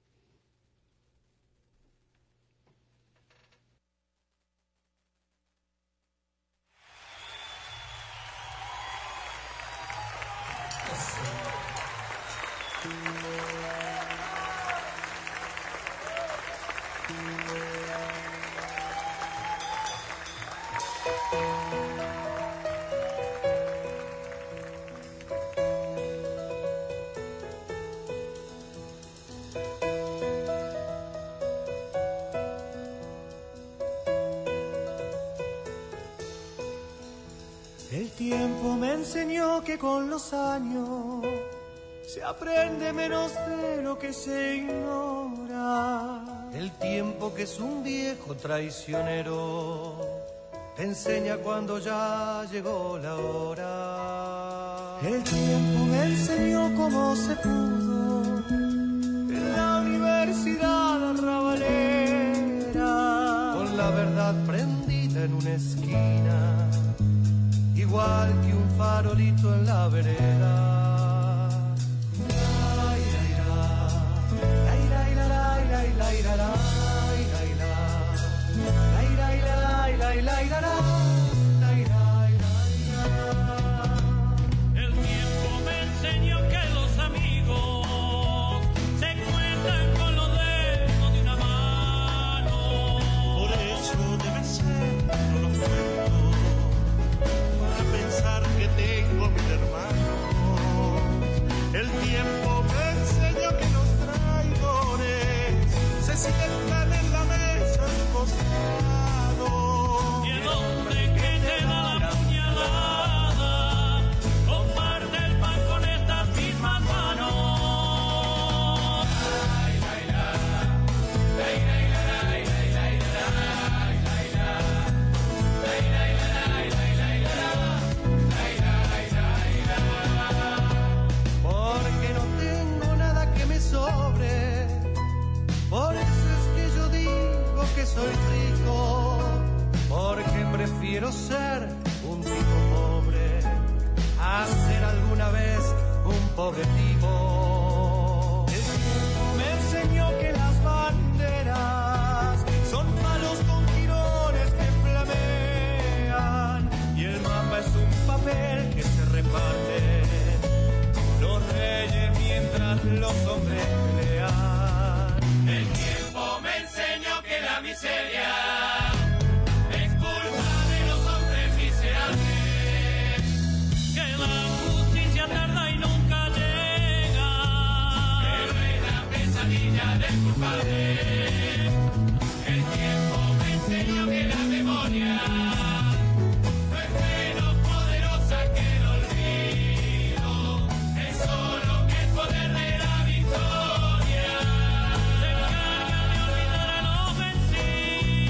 El tiempo me enseñó que con los años se aprende menos de lo que se ignora. El tiempo, que es un viejo traicionero, te enseña cuando ya llegó la hora. El tiempo me enseñó cómo se pudo en la universidad arrabalera, con la verdad prendida en una esquina, igual que un farolito en la vereda. El tiempo me enseñó que los amigos se cuentan con los dedos de una mano. Por eso debe ser, no los cuento, para pensar que tengo mis hermanos. El tiempo me enseñó que los traidores se sientan en la mesa al costado. Y el hombre que te da la puñalada comparte el pan con estas mismas manos. Porque no tengo nada que me sobre, por eso es que yo digo que soy rico, porque prefiero ser un tipo pobre a ser alguna vez un pobre tipo. El tiempo me enseñó que las banderas son palos con jirones que flamean, y el mapa es un papel que se reparte los reyes mientras los hombres pelean. El tiempo me enseñó que la miseria es culpa de los hombres miserables, que la justicia tarda y nunca llega, pero es la pesadilla del culpable. El tiempo me enseñó que la memoria no es menos poderosa que el olvido, es solo que el poder de la victoria se encarga de olvidar a los vencidos.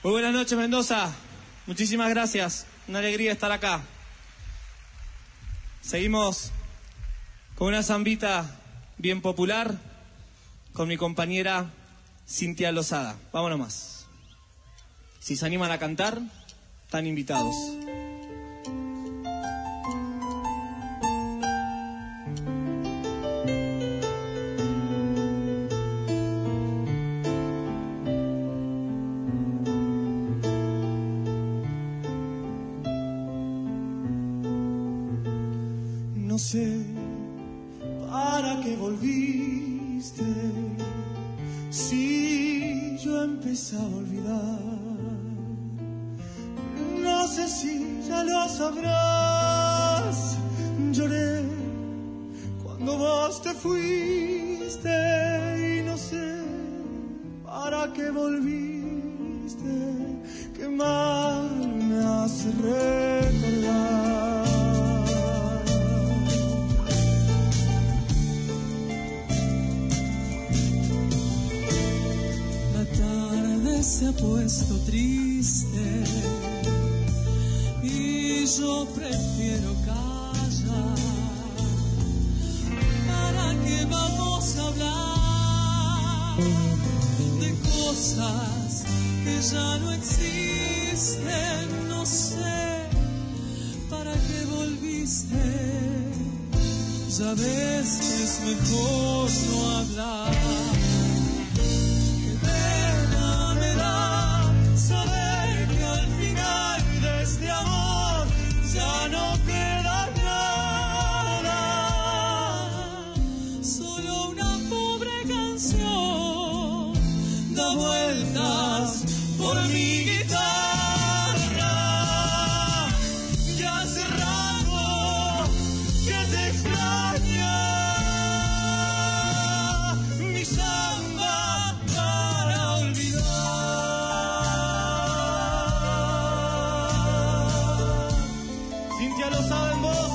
Muy buenas noches, Mendoza. Muchísimas gracias. Una alegría estar acá. Seguimos con una zambita bien popular con mi compañera Cintia Lozada. Vámonos más. Si se animan a cantar, están invitados. No sé para qué volviste, si yo empezaba a olvidar. No sé si ya lo sabrás. Lloré cuando vos te fuiste y no sé para qué volviste. Qué mal me hace recordar. Se ha puesto triste y yo prefiero callar. ¿Para qué vamos a hablar de cosas que ya no existen? No sé para qué volviste. Ya ves que es mejor no hablar. Saber que al final de este amor ya no queda nada, solo una pobre canción da vueltas por mi guitarra. Ya hace rato que te extraña mi samba para olvidar. Cintia Lozada en voz.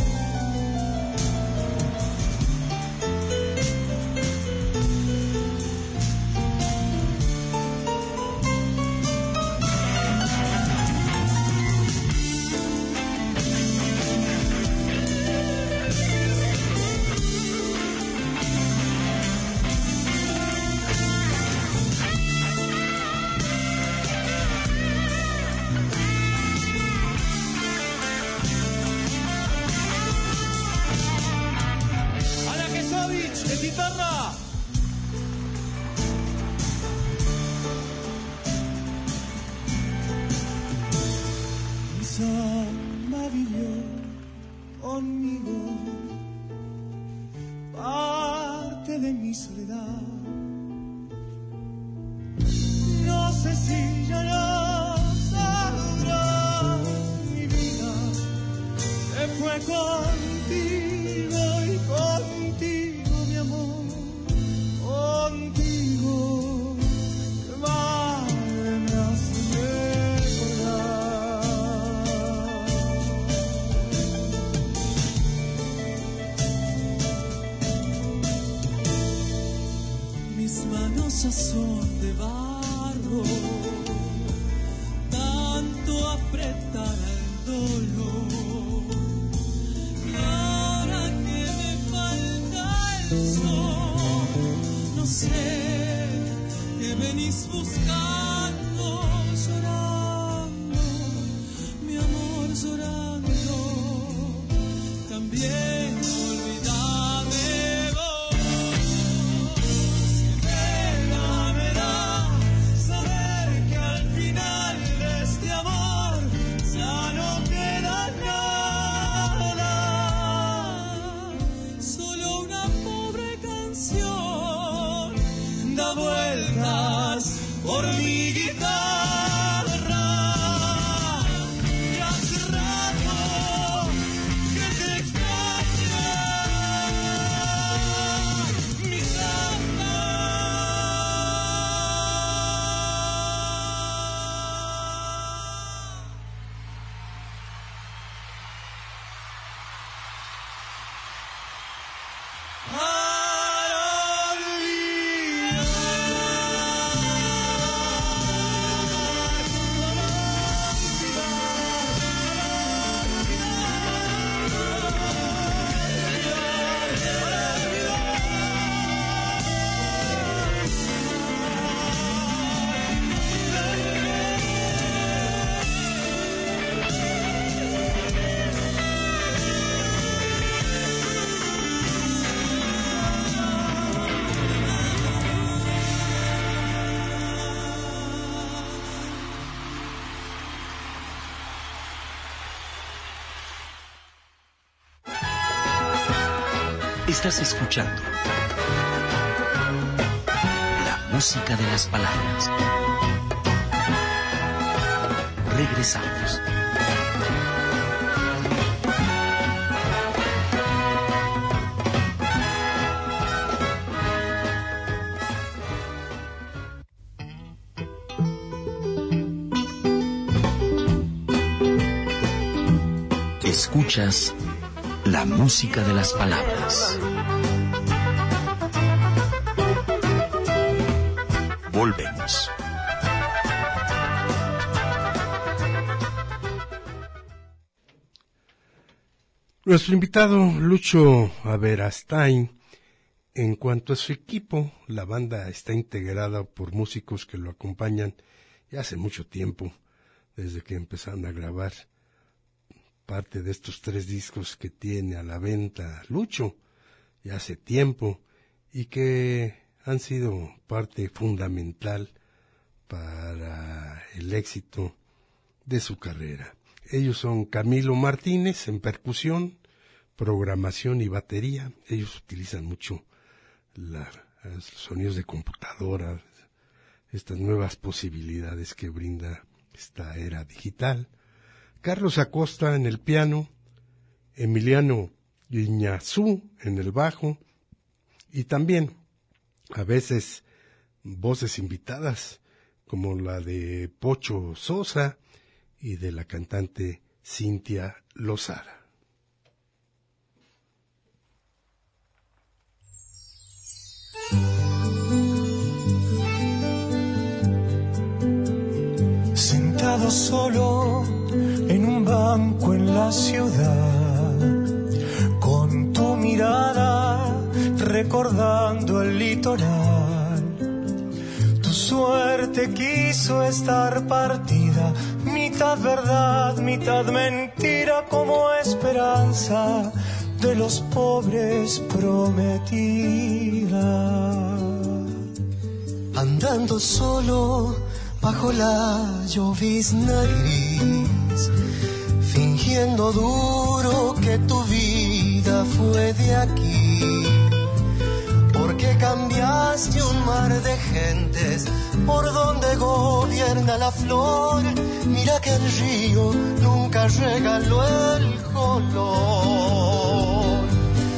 Guitarra. Mi samba vivió conmigo parte de mi soledad. No sé si ya lo sabrás, mi vida se fue contigo y contigo, mi amor, contigo, que mal me hace recordar. Mis manos ya son de barro, tanto apretar al dolor. Ahora que me falta el sol, no sé qué venís buscando, llorando, mi amor llorando, también olvidame vos. Si pena me da saber que al final de este amor ya no queda nada, solo una pobre canción da vueltas por mi guitarra. Y hace rato que te extraña mi samba. Para olvidar. Estás escuchando la música de las palabras. Regresamos. Escuchas la música de las palabras. Volvemos. Nuestro invitado Lucho Aberastain, en cuanto a su equipo, la banda está integrada por músicos que lo acompañan ya hace mucho tiempo, desde que empezaron a grabar parte de estos tres discos que tiene a la venta Lucho ya hace tiempo y que han sido parte fundamental para el éxito de su carrera. Ellos son Camilo Martínez en percusión, programación y batería. Ellos utilizan mucho la, los sonidos de computadora, estas nuevas posibilidades que brinda esta era digital. Carlos Acosta en el piano, Emiliano Iñazú en el bajo y también a veces voces invitadas como la de Pocho Sosa y de la cantante Cintia Lozada. Sentado solo en un banco en la ciudad, con tu mirada recordando el litoral. Tu suerte quiso estar partida, mitad verdad, mitad mentira, como esperanza de los pobres prometida. Andando solo bajo la llovizna gris, fingiendo duro que tu vida fue de aquí, porque cambiaste un mar de gentes por donde gobierna la flor. Mira que el río nunca regaló el color.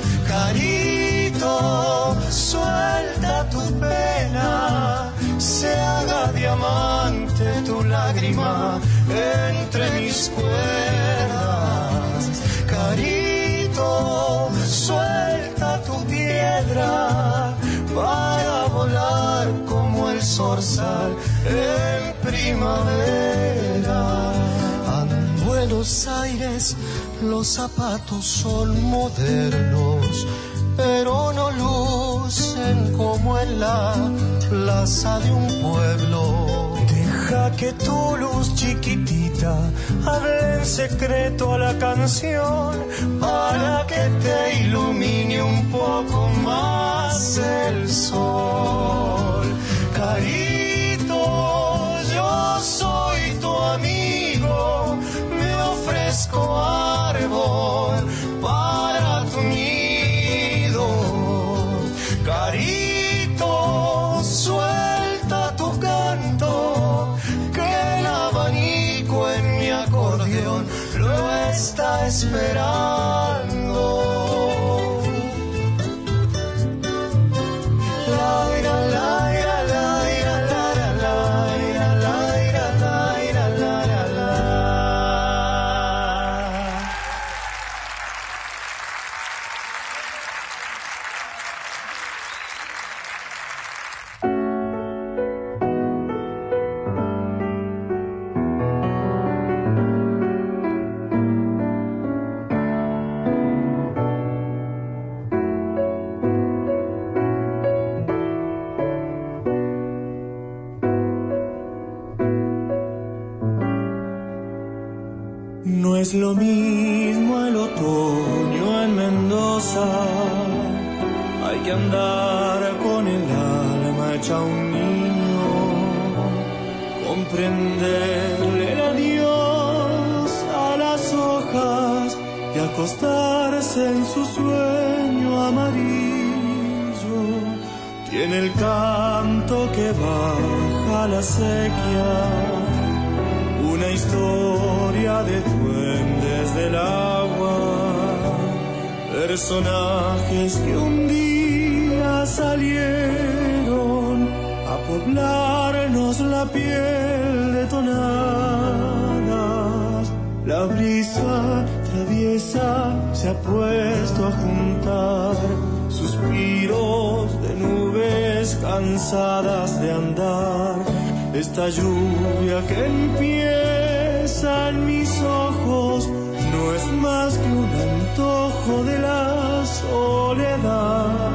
Carito, suelta tu pena, se haga diamante tu lágrima entre mis cuerdas. Carito, suelta tu piedra para volar como el zorzal en primavera. En Buenos Aires los zapatos son modernos, pero no lucen como en la plaza de un pueblo. Deja que tu luz chiquitita hable en secreto a la canción, para que te ilumine un poco más el sol. Carito, yo soy tu amigo, me ofrezco árbol para tu nido. Carito, suelta tu canto, que el abanico en mi acordeón lo está esperando. La, la, la. No es lo mismo el otoño en Mendoza, hay que andar con el alma hecha un niño, comprenderle el adiós a las hojas y acostarse en su sueño amarillo. tiene el canto que baja la sequía, una historia de duendes del agua, personajes que un día salieron a poblarnos la piel de tonadas. La brisa traviesa se ha puesto a juntar suspiros de nubes cansadas de andar. Esta lluvia que empieza en mis ojos no es más que un antojo de la soledad.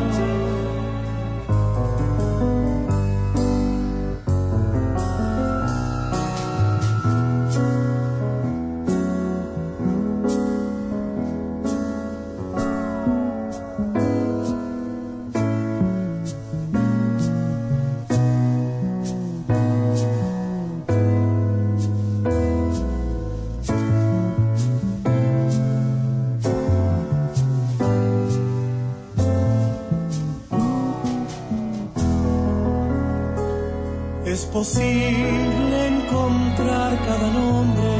Es posible encontrar cada nombre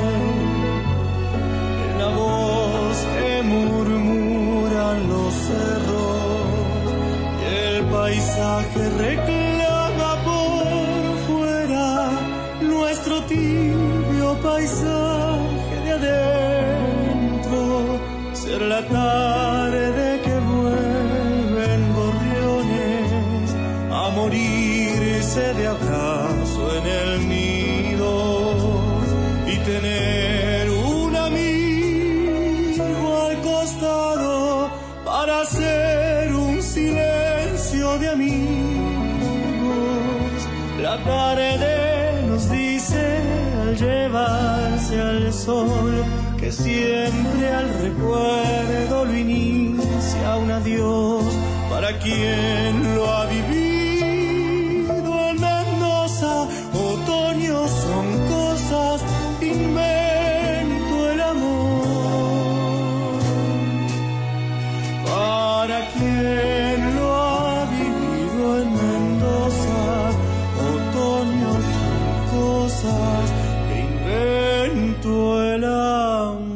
en la voz que murmuran los cerros, y el paisaje reclama por fuera nuestro tibio paisaje de adentro. Ser la tarde que vuelven gorriones a morirse de abrazo en el nido, y tener un amigo al costado para hacer un silencio de amigos. La tarde nos dice al llevarse al sol que siempre al recuerdo lo inicia un adiós para quien lo ha vivido. Otoño son cosas, invento el amor. Para quien lo ha vivido en Mendoza, otoño son cosas, invento el amor.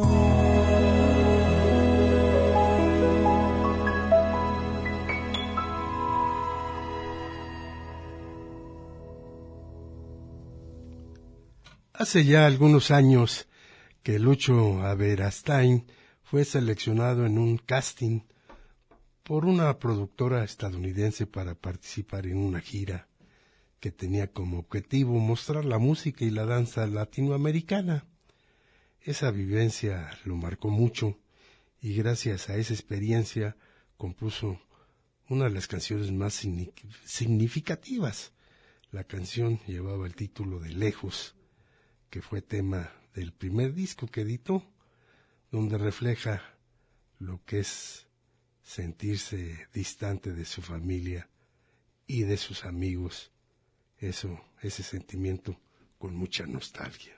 Hace ya algunos años que Lucho Averastain fue seleccionado en un casting por una productora estadounidense para participar en una gira que tenía como objetivo mostrar la música y la danza latinoamericana. Esa vivencia lo marcó mucho y gracias a esa experiencia compuso una de las canciones más significativas. La canción llevaba el título de Lejos, que fue tema del primer disco que editó, donde refleja lo que es sentirse distante de su familia y de sus amigos, eso, ese sentimiento con mucha nostalgia.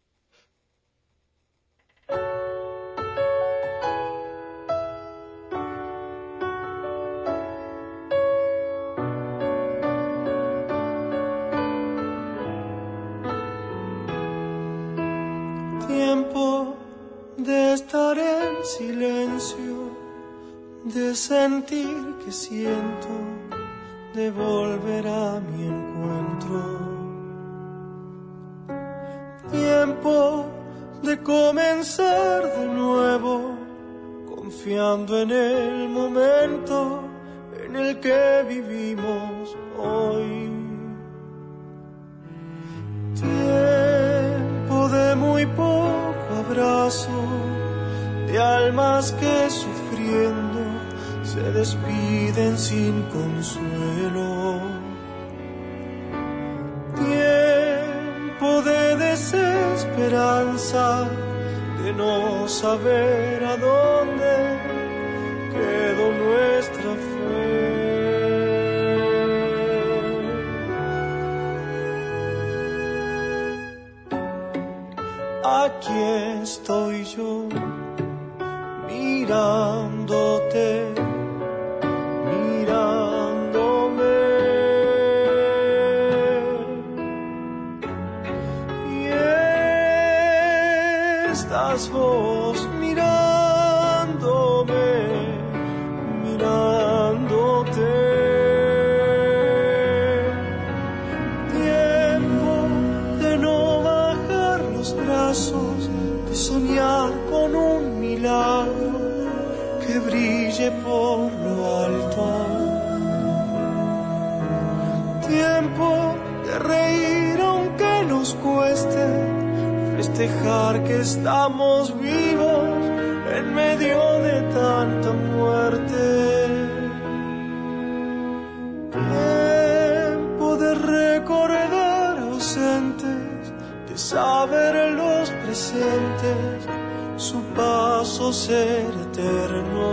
Tiempo de estar en silencio, de sentir que siento, de volver a mi encuentro. Tiempo de comenzar de nuevo, confiando en el momento en el que vivimos hoy. Tiempo de muy poco abrazo, de almas que sufriendo se despiden sin consuelo. Tiempo de desesperanza, de no saber a dónde quedó nuestra fe. Aquí estoy yo, mirándote, mirándome. estás vos mirándome, mirándote. Tiempo de no bajar los brazos, de soñar con un milagro que brille por lo alto. Tiempo de reír aunque nos cueste, festejar que estamos vivos en medio de tanta muerte. Tiempo de recordar ausentes, de saber en los presentes su paso ser eterno.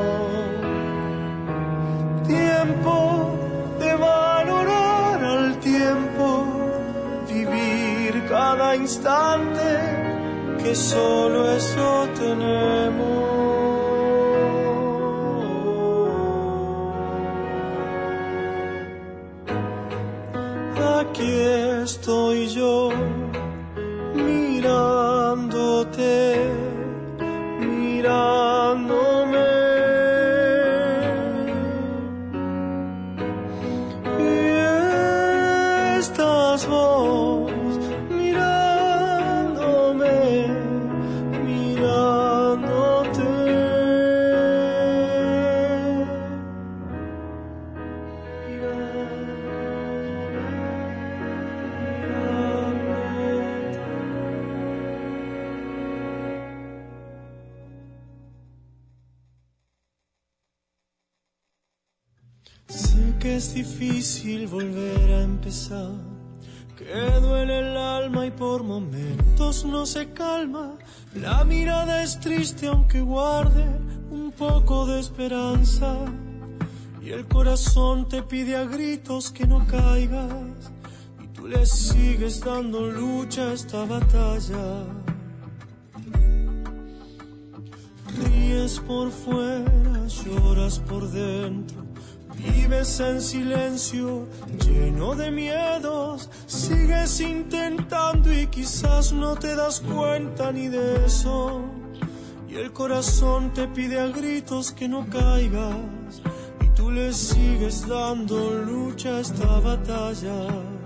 Tiempo de valorar al tiempo, vivir cada instante, que solo eso tenemos. Aquí estoy yo, mirándote, mirándome. Y estás vos mirándome, mirándote. Sé que es difícil volver a empezar, que duele el alma y por momentos no se calma. La mirada es triste aunque guarde un poco de esperanza, y el corazón te pide a gritos que no caigas, y tú le sigues dando lucha a esta batalla. Ríes por fuera, lloras por dentro, vives en silencio, lleno de miedos, sigues intentando y quizás no te das cuenta ni de eso. Y el corazón te pide a gritos que no caigas, y tú le sigues dando lucha a esta batalla.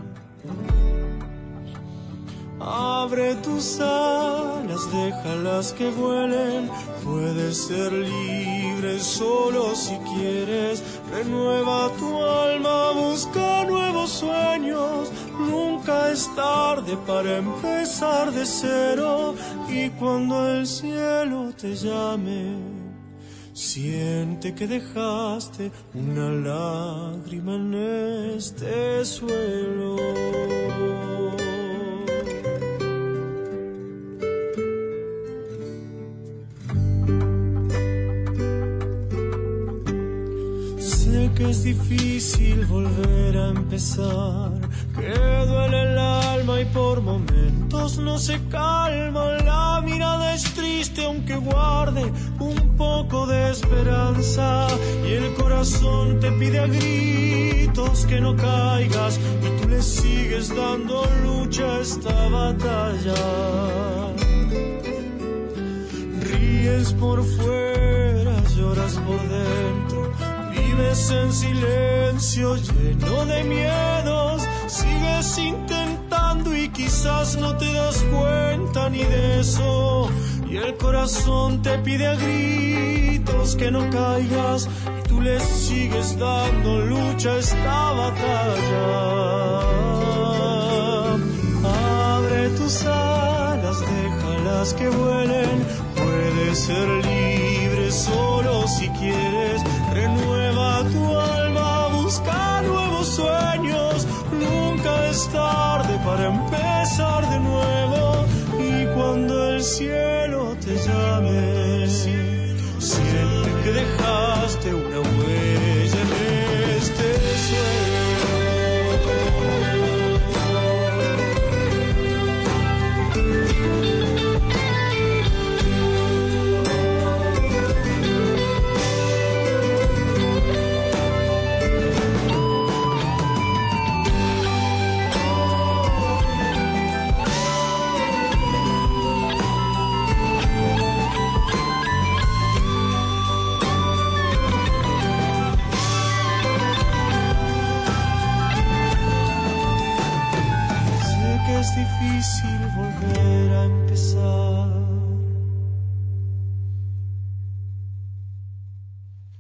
Abre tus alas, déjalas que vuelen, puedes ser libre solo si quieres. Renueva tu alma, busca nuevos sueños, nunca es tarde para empezar de cero. Y cuando el cielo te llame, siente que dejaste una lágrima en este suelo. Que es difícil volver a empezar, que duele el alma y por momentos no se calma. La mirada es triste aunque guarde un poco de esperanza, y el corazón te pide a gritos que no caigas, y tú le sigues dando lucha a esta batalla. Ríes por fuera, lloras por dentro, vives en silencio, lleno de miedos, sigues intentando y quizás no te das cuenta ni de eso. Y el corazón te pide a gritos que no caigas, y tú le sigues dando lucha a esta batalla. Abre tus alas, déjalas que vuelen, puedes ser libre solo si quieres. Renueva tu alma, busca nuevos sueños, nunca es tarde para empezar de nuevo. Y cuando el cielo te llame, siente que dejaste una huella en este suelo.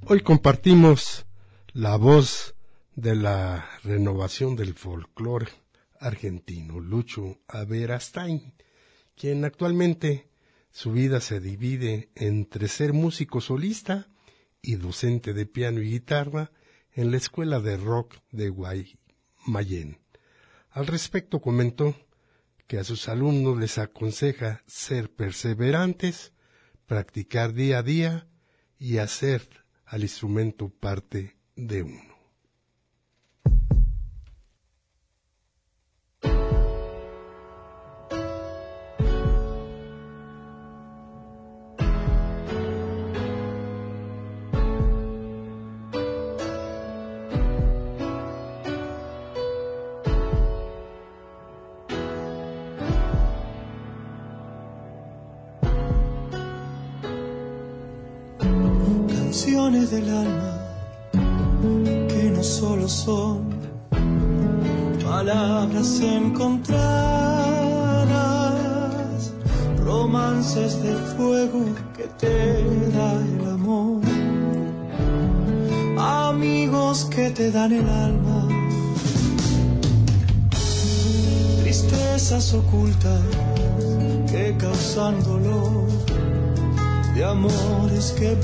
Hoy compartimos la voz de la renovación del folclore argentino, Lucho Aberastain, quien actualmente su vida se divide entre ser músico solista y docente de piano y guitarra en la Escuela de Rock de Guaymallén. Al respecto comentó que a sus alumnos les aconseja ser perseverantes, practicar día a día y hacer al instrumento parte de uno. Canciones del alma que no solo son palabras encontradas, romances de fuego que te da el amor, amigos que te dan el alma, tristezas ocultas que causan dolor, de amores que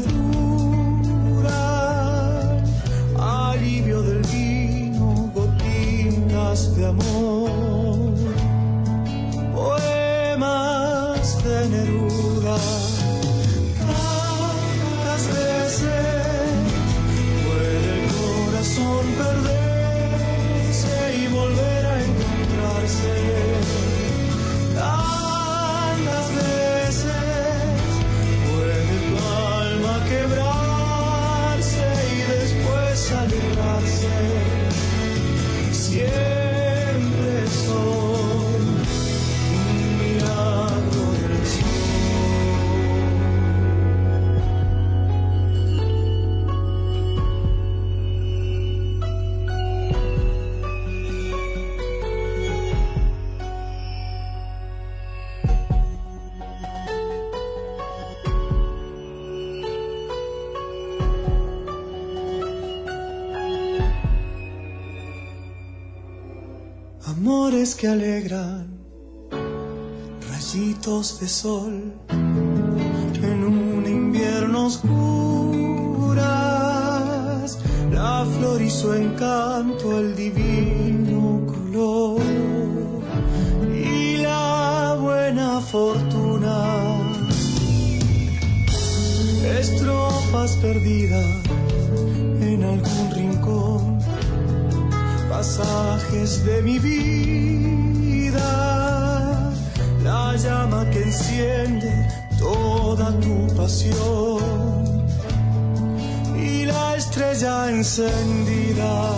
perduran, alivio del vino, gotitas de amor, poemas de Neruda. Tantas veces puede el corazón perderse y volver a encontrarse. Tantas veces quebrarse y después alegrarse. Siempre soy un milagro del amores que alegran, rayitos de sol en un invierno oscuras, la flor y su encanto, el divino color y la buena fortuna, estrofas perdidas en algún rincón, pasajes de mi vida, la llama que enciende toda tu pasión y la estrella encendida.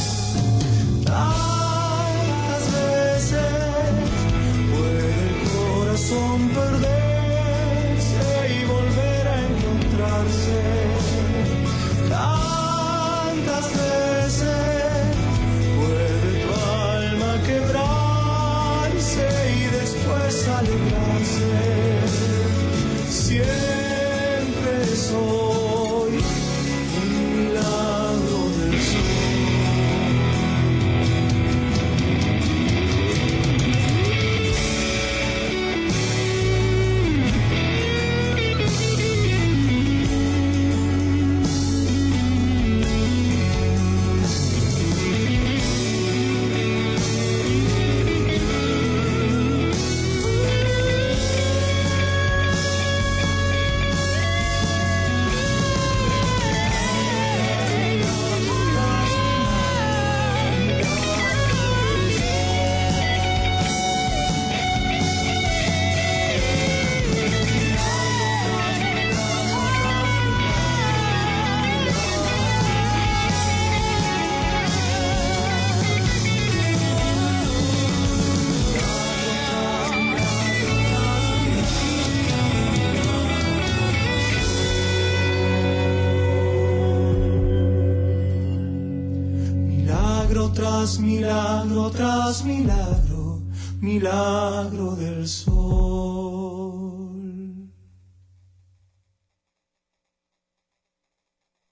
Tantas veces puede el corazón perderse y volver a encontrarse. Tantas veces quebrarse y después alegrarse. Siempre soy un milagro del tras milagro, tras milagro, milagro del sol.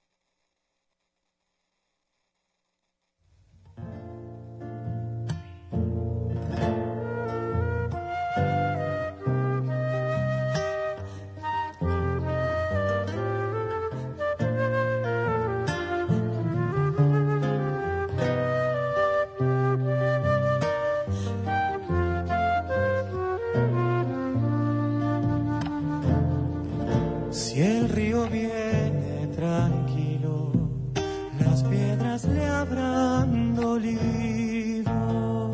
heridas le habrán dolido.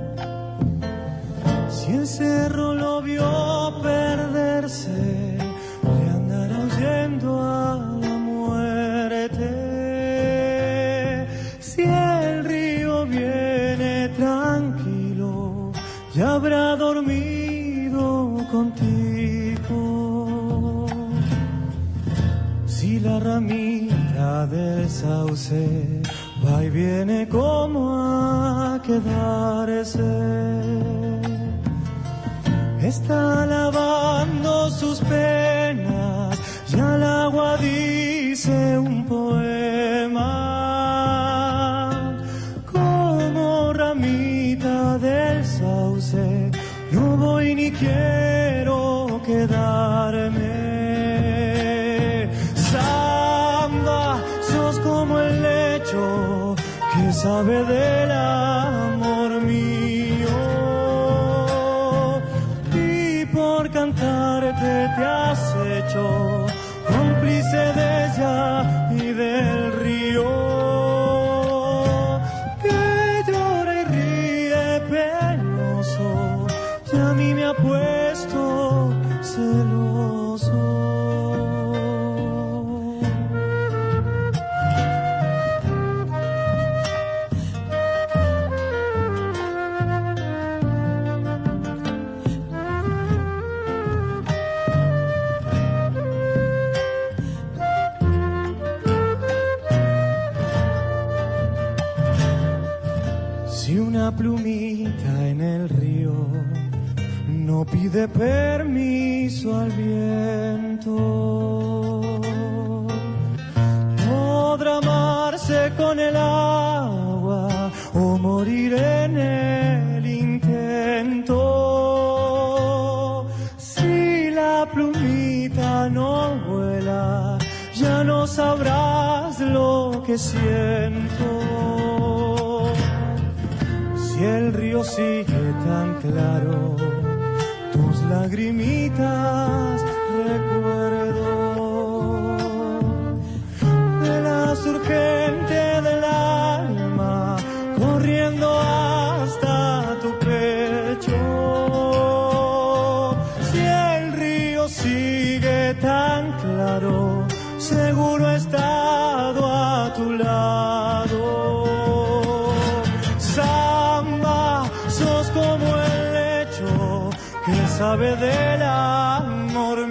Si el cerro lo vio perderse, le andará huyendo a la muerte. Si el río viene tranquilo, ya habrá dormido contigo. Si la ramita del sauce va y viene como a quedarse, está lavando sus penas y al agua dice un poema. Como ramita del sauce, no voy ni quiero quedarme. Samba, sos como el lecho que sabe del amor mío. Cantarte te has hecho cómplice de ella y del río, que llora y ríe penoso, y a mí me ha puesto celoso. Una plumita en el río no pide permiso al viento. Podrá amarse con el agua o morir en el intento. Si la plumita no vuela, ya no sabrás lo que siento. Si el río sigue tan claro, tus lagrimitas recuerdo. De la surgente del alma, corriendo hasta tu pecho. Si el río sigue tan claro, seguro he estado a tu lado. Sos como el lecho que sabe del amor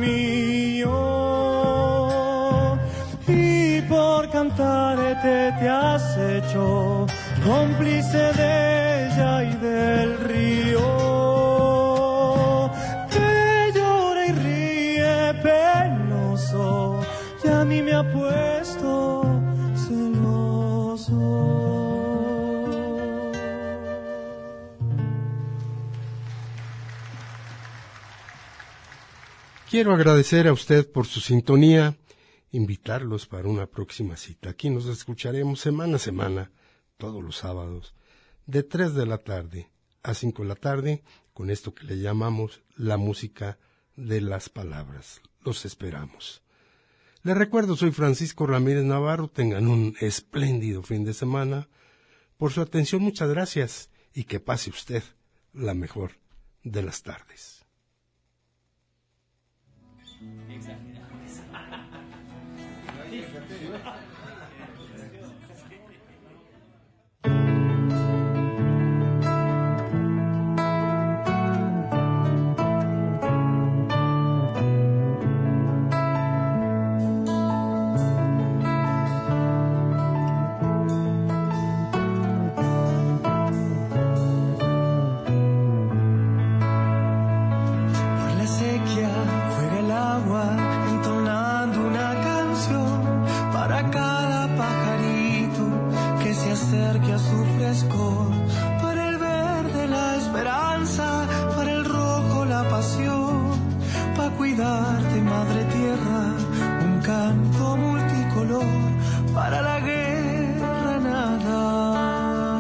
mío, y por cantarte te has hecho cómplice de ella y del río, que llora y ríe penoso, y a mí me ha puesto celoso. Quiero agradecer a usted por su sintonía, invitarlos para una próxima cita. Aquí nos escucharemos semana a semana, todos los sábados, de tres de la tarde a cinco de la tarde, con esto que le llamamos la música de las palabras. Los esperamos. Les recuerdo, soy Francisco Ramírez Navarro, tengan un espléndido fin de semana. Por su atención, muchas gracias, y que pase usted la mejor de las tardes. Acerque a su frescor, para el verde la esperanza, para el rojo la pasión, para cuidarte, madre tierra, un canto multicolor, para la guerra nada,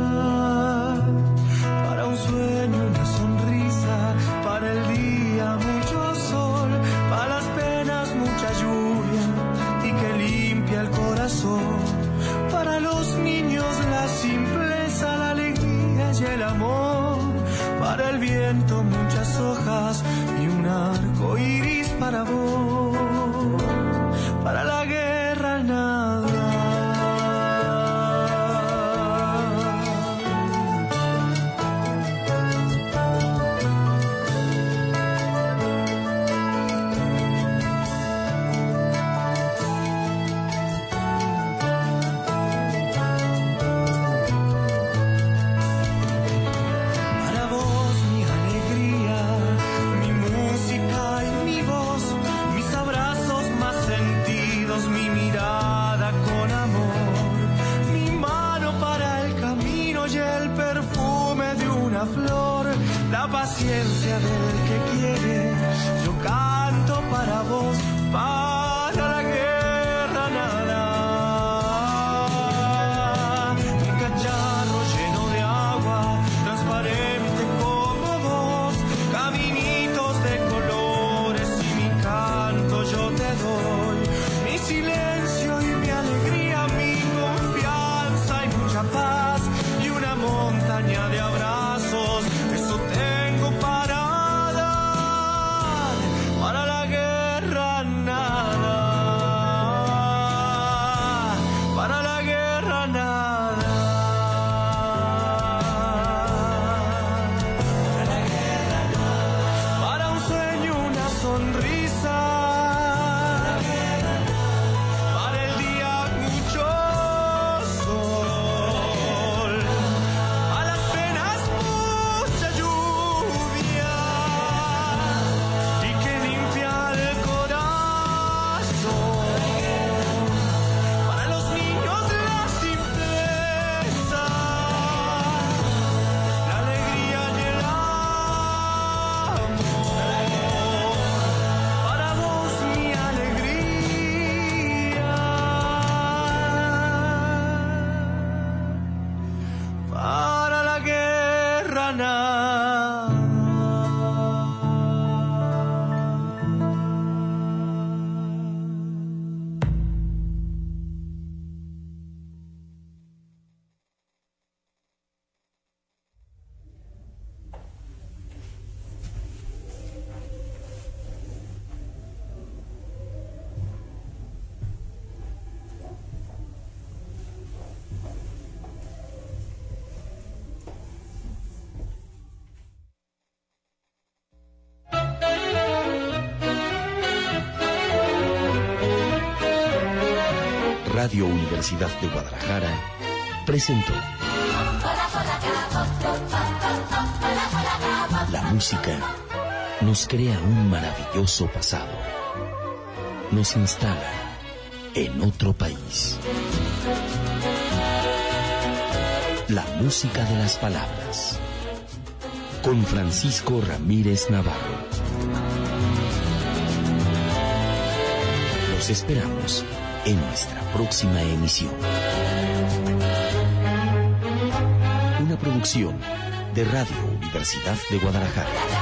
para un sueño, una sonrisa, para el día mucho sol, para las penas mucha lluvia y que limpia el corazón, para Para los niños la simpleza, la alegría y el amor. Para el viento muchas hojas y un arco iris para vos. Para la guerra nada. Flor, la paciencia del que quiere, yo canto para vos, para la guerra nada. Un cacharro lleno de agua, transparente como vos, caminitos de colores y mi canto yo te doy, mi silencio y mi alegría, mi confianza y mucha paz y una montaña de abrazos. Eso tengo para dar, para la guerra nada, para la guerra nada, para la guerra nada, para un sueño una sonrisa, para la guerra nada, para el día mucho sol, a las penas mucha lluvia y que limpia el corazón. Para los niños la simpleza, la alegría y el amor. Para vos mi alegría, para la guerra nada. Radio Universidad de Guadalajara presentó La música nos crea un maravilloso pasado, nos instala en otro país. La música de las palabras, con Francisco Ramírez Navarro. Los esperamos en nuestra próxima emisión. Una producción de Radio Universidad de Guadalajara.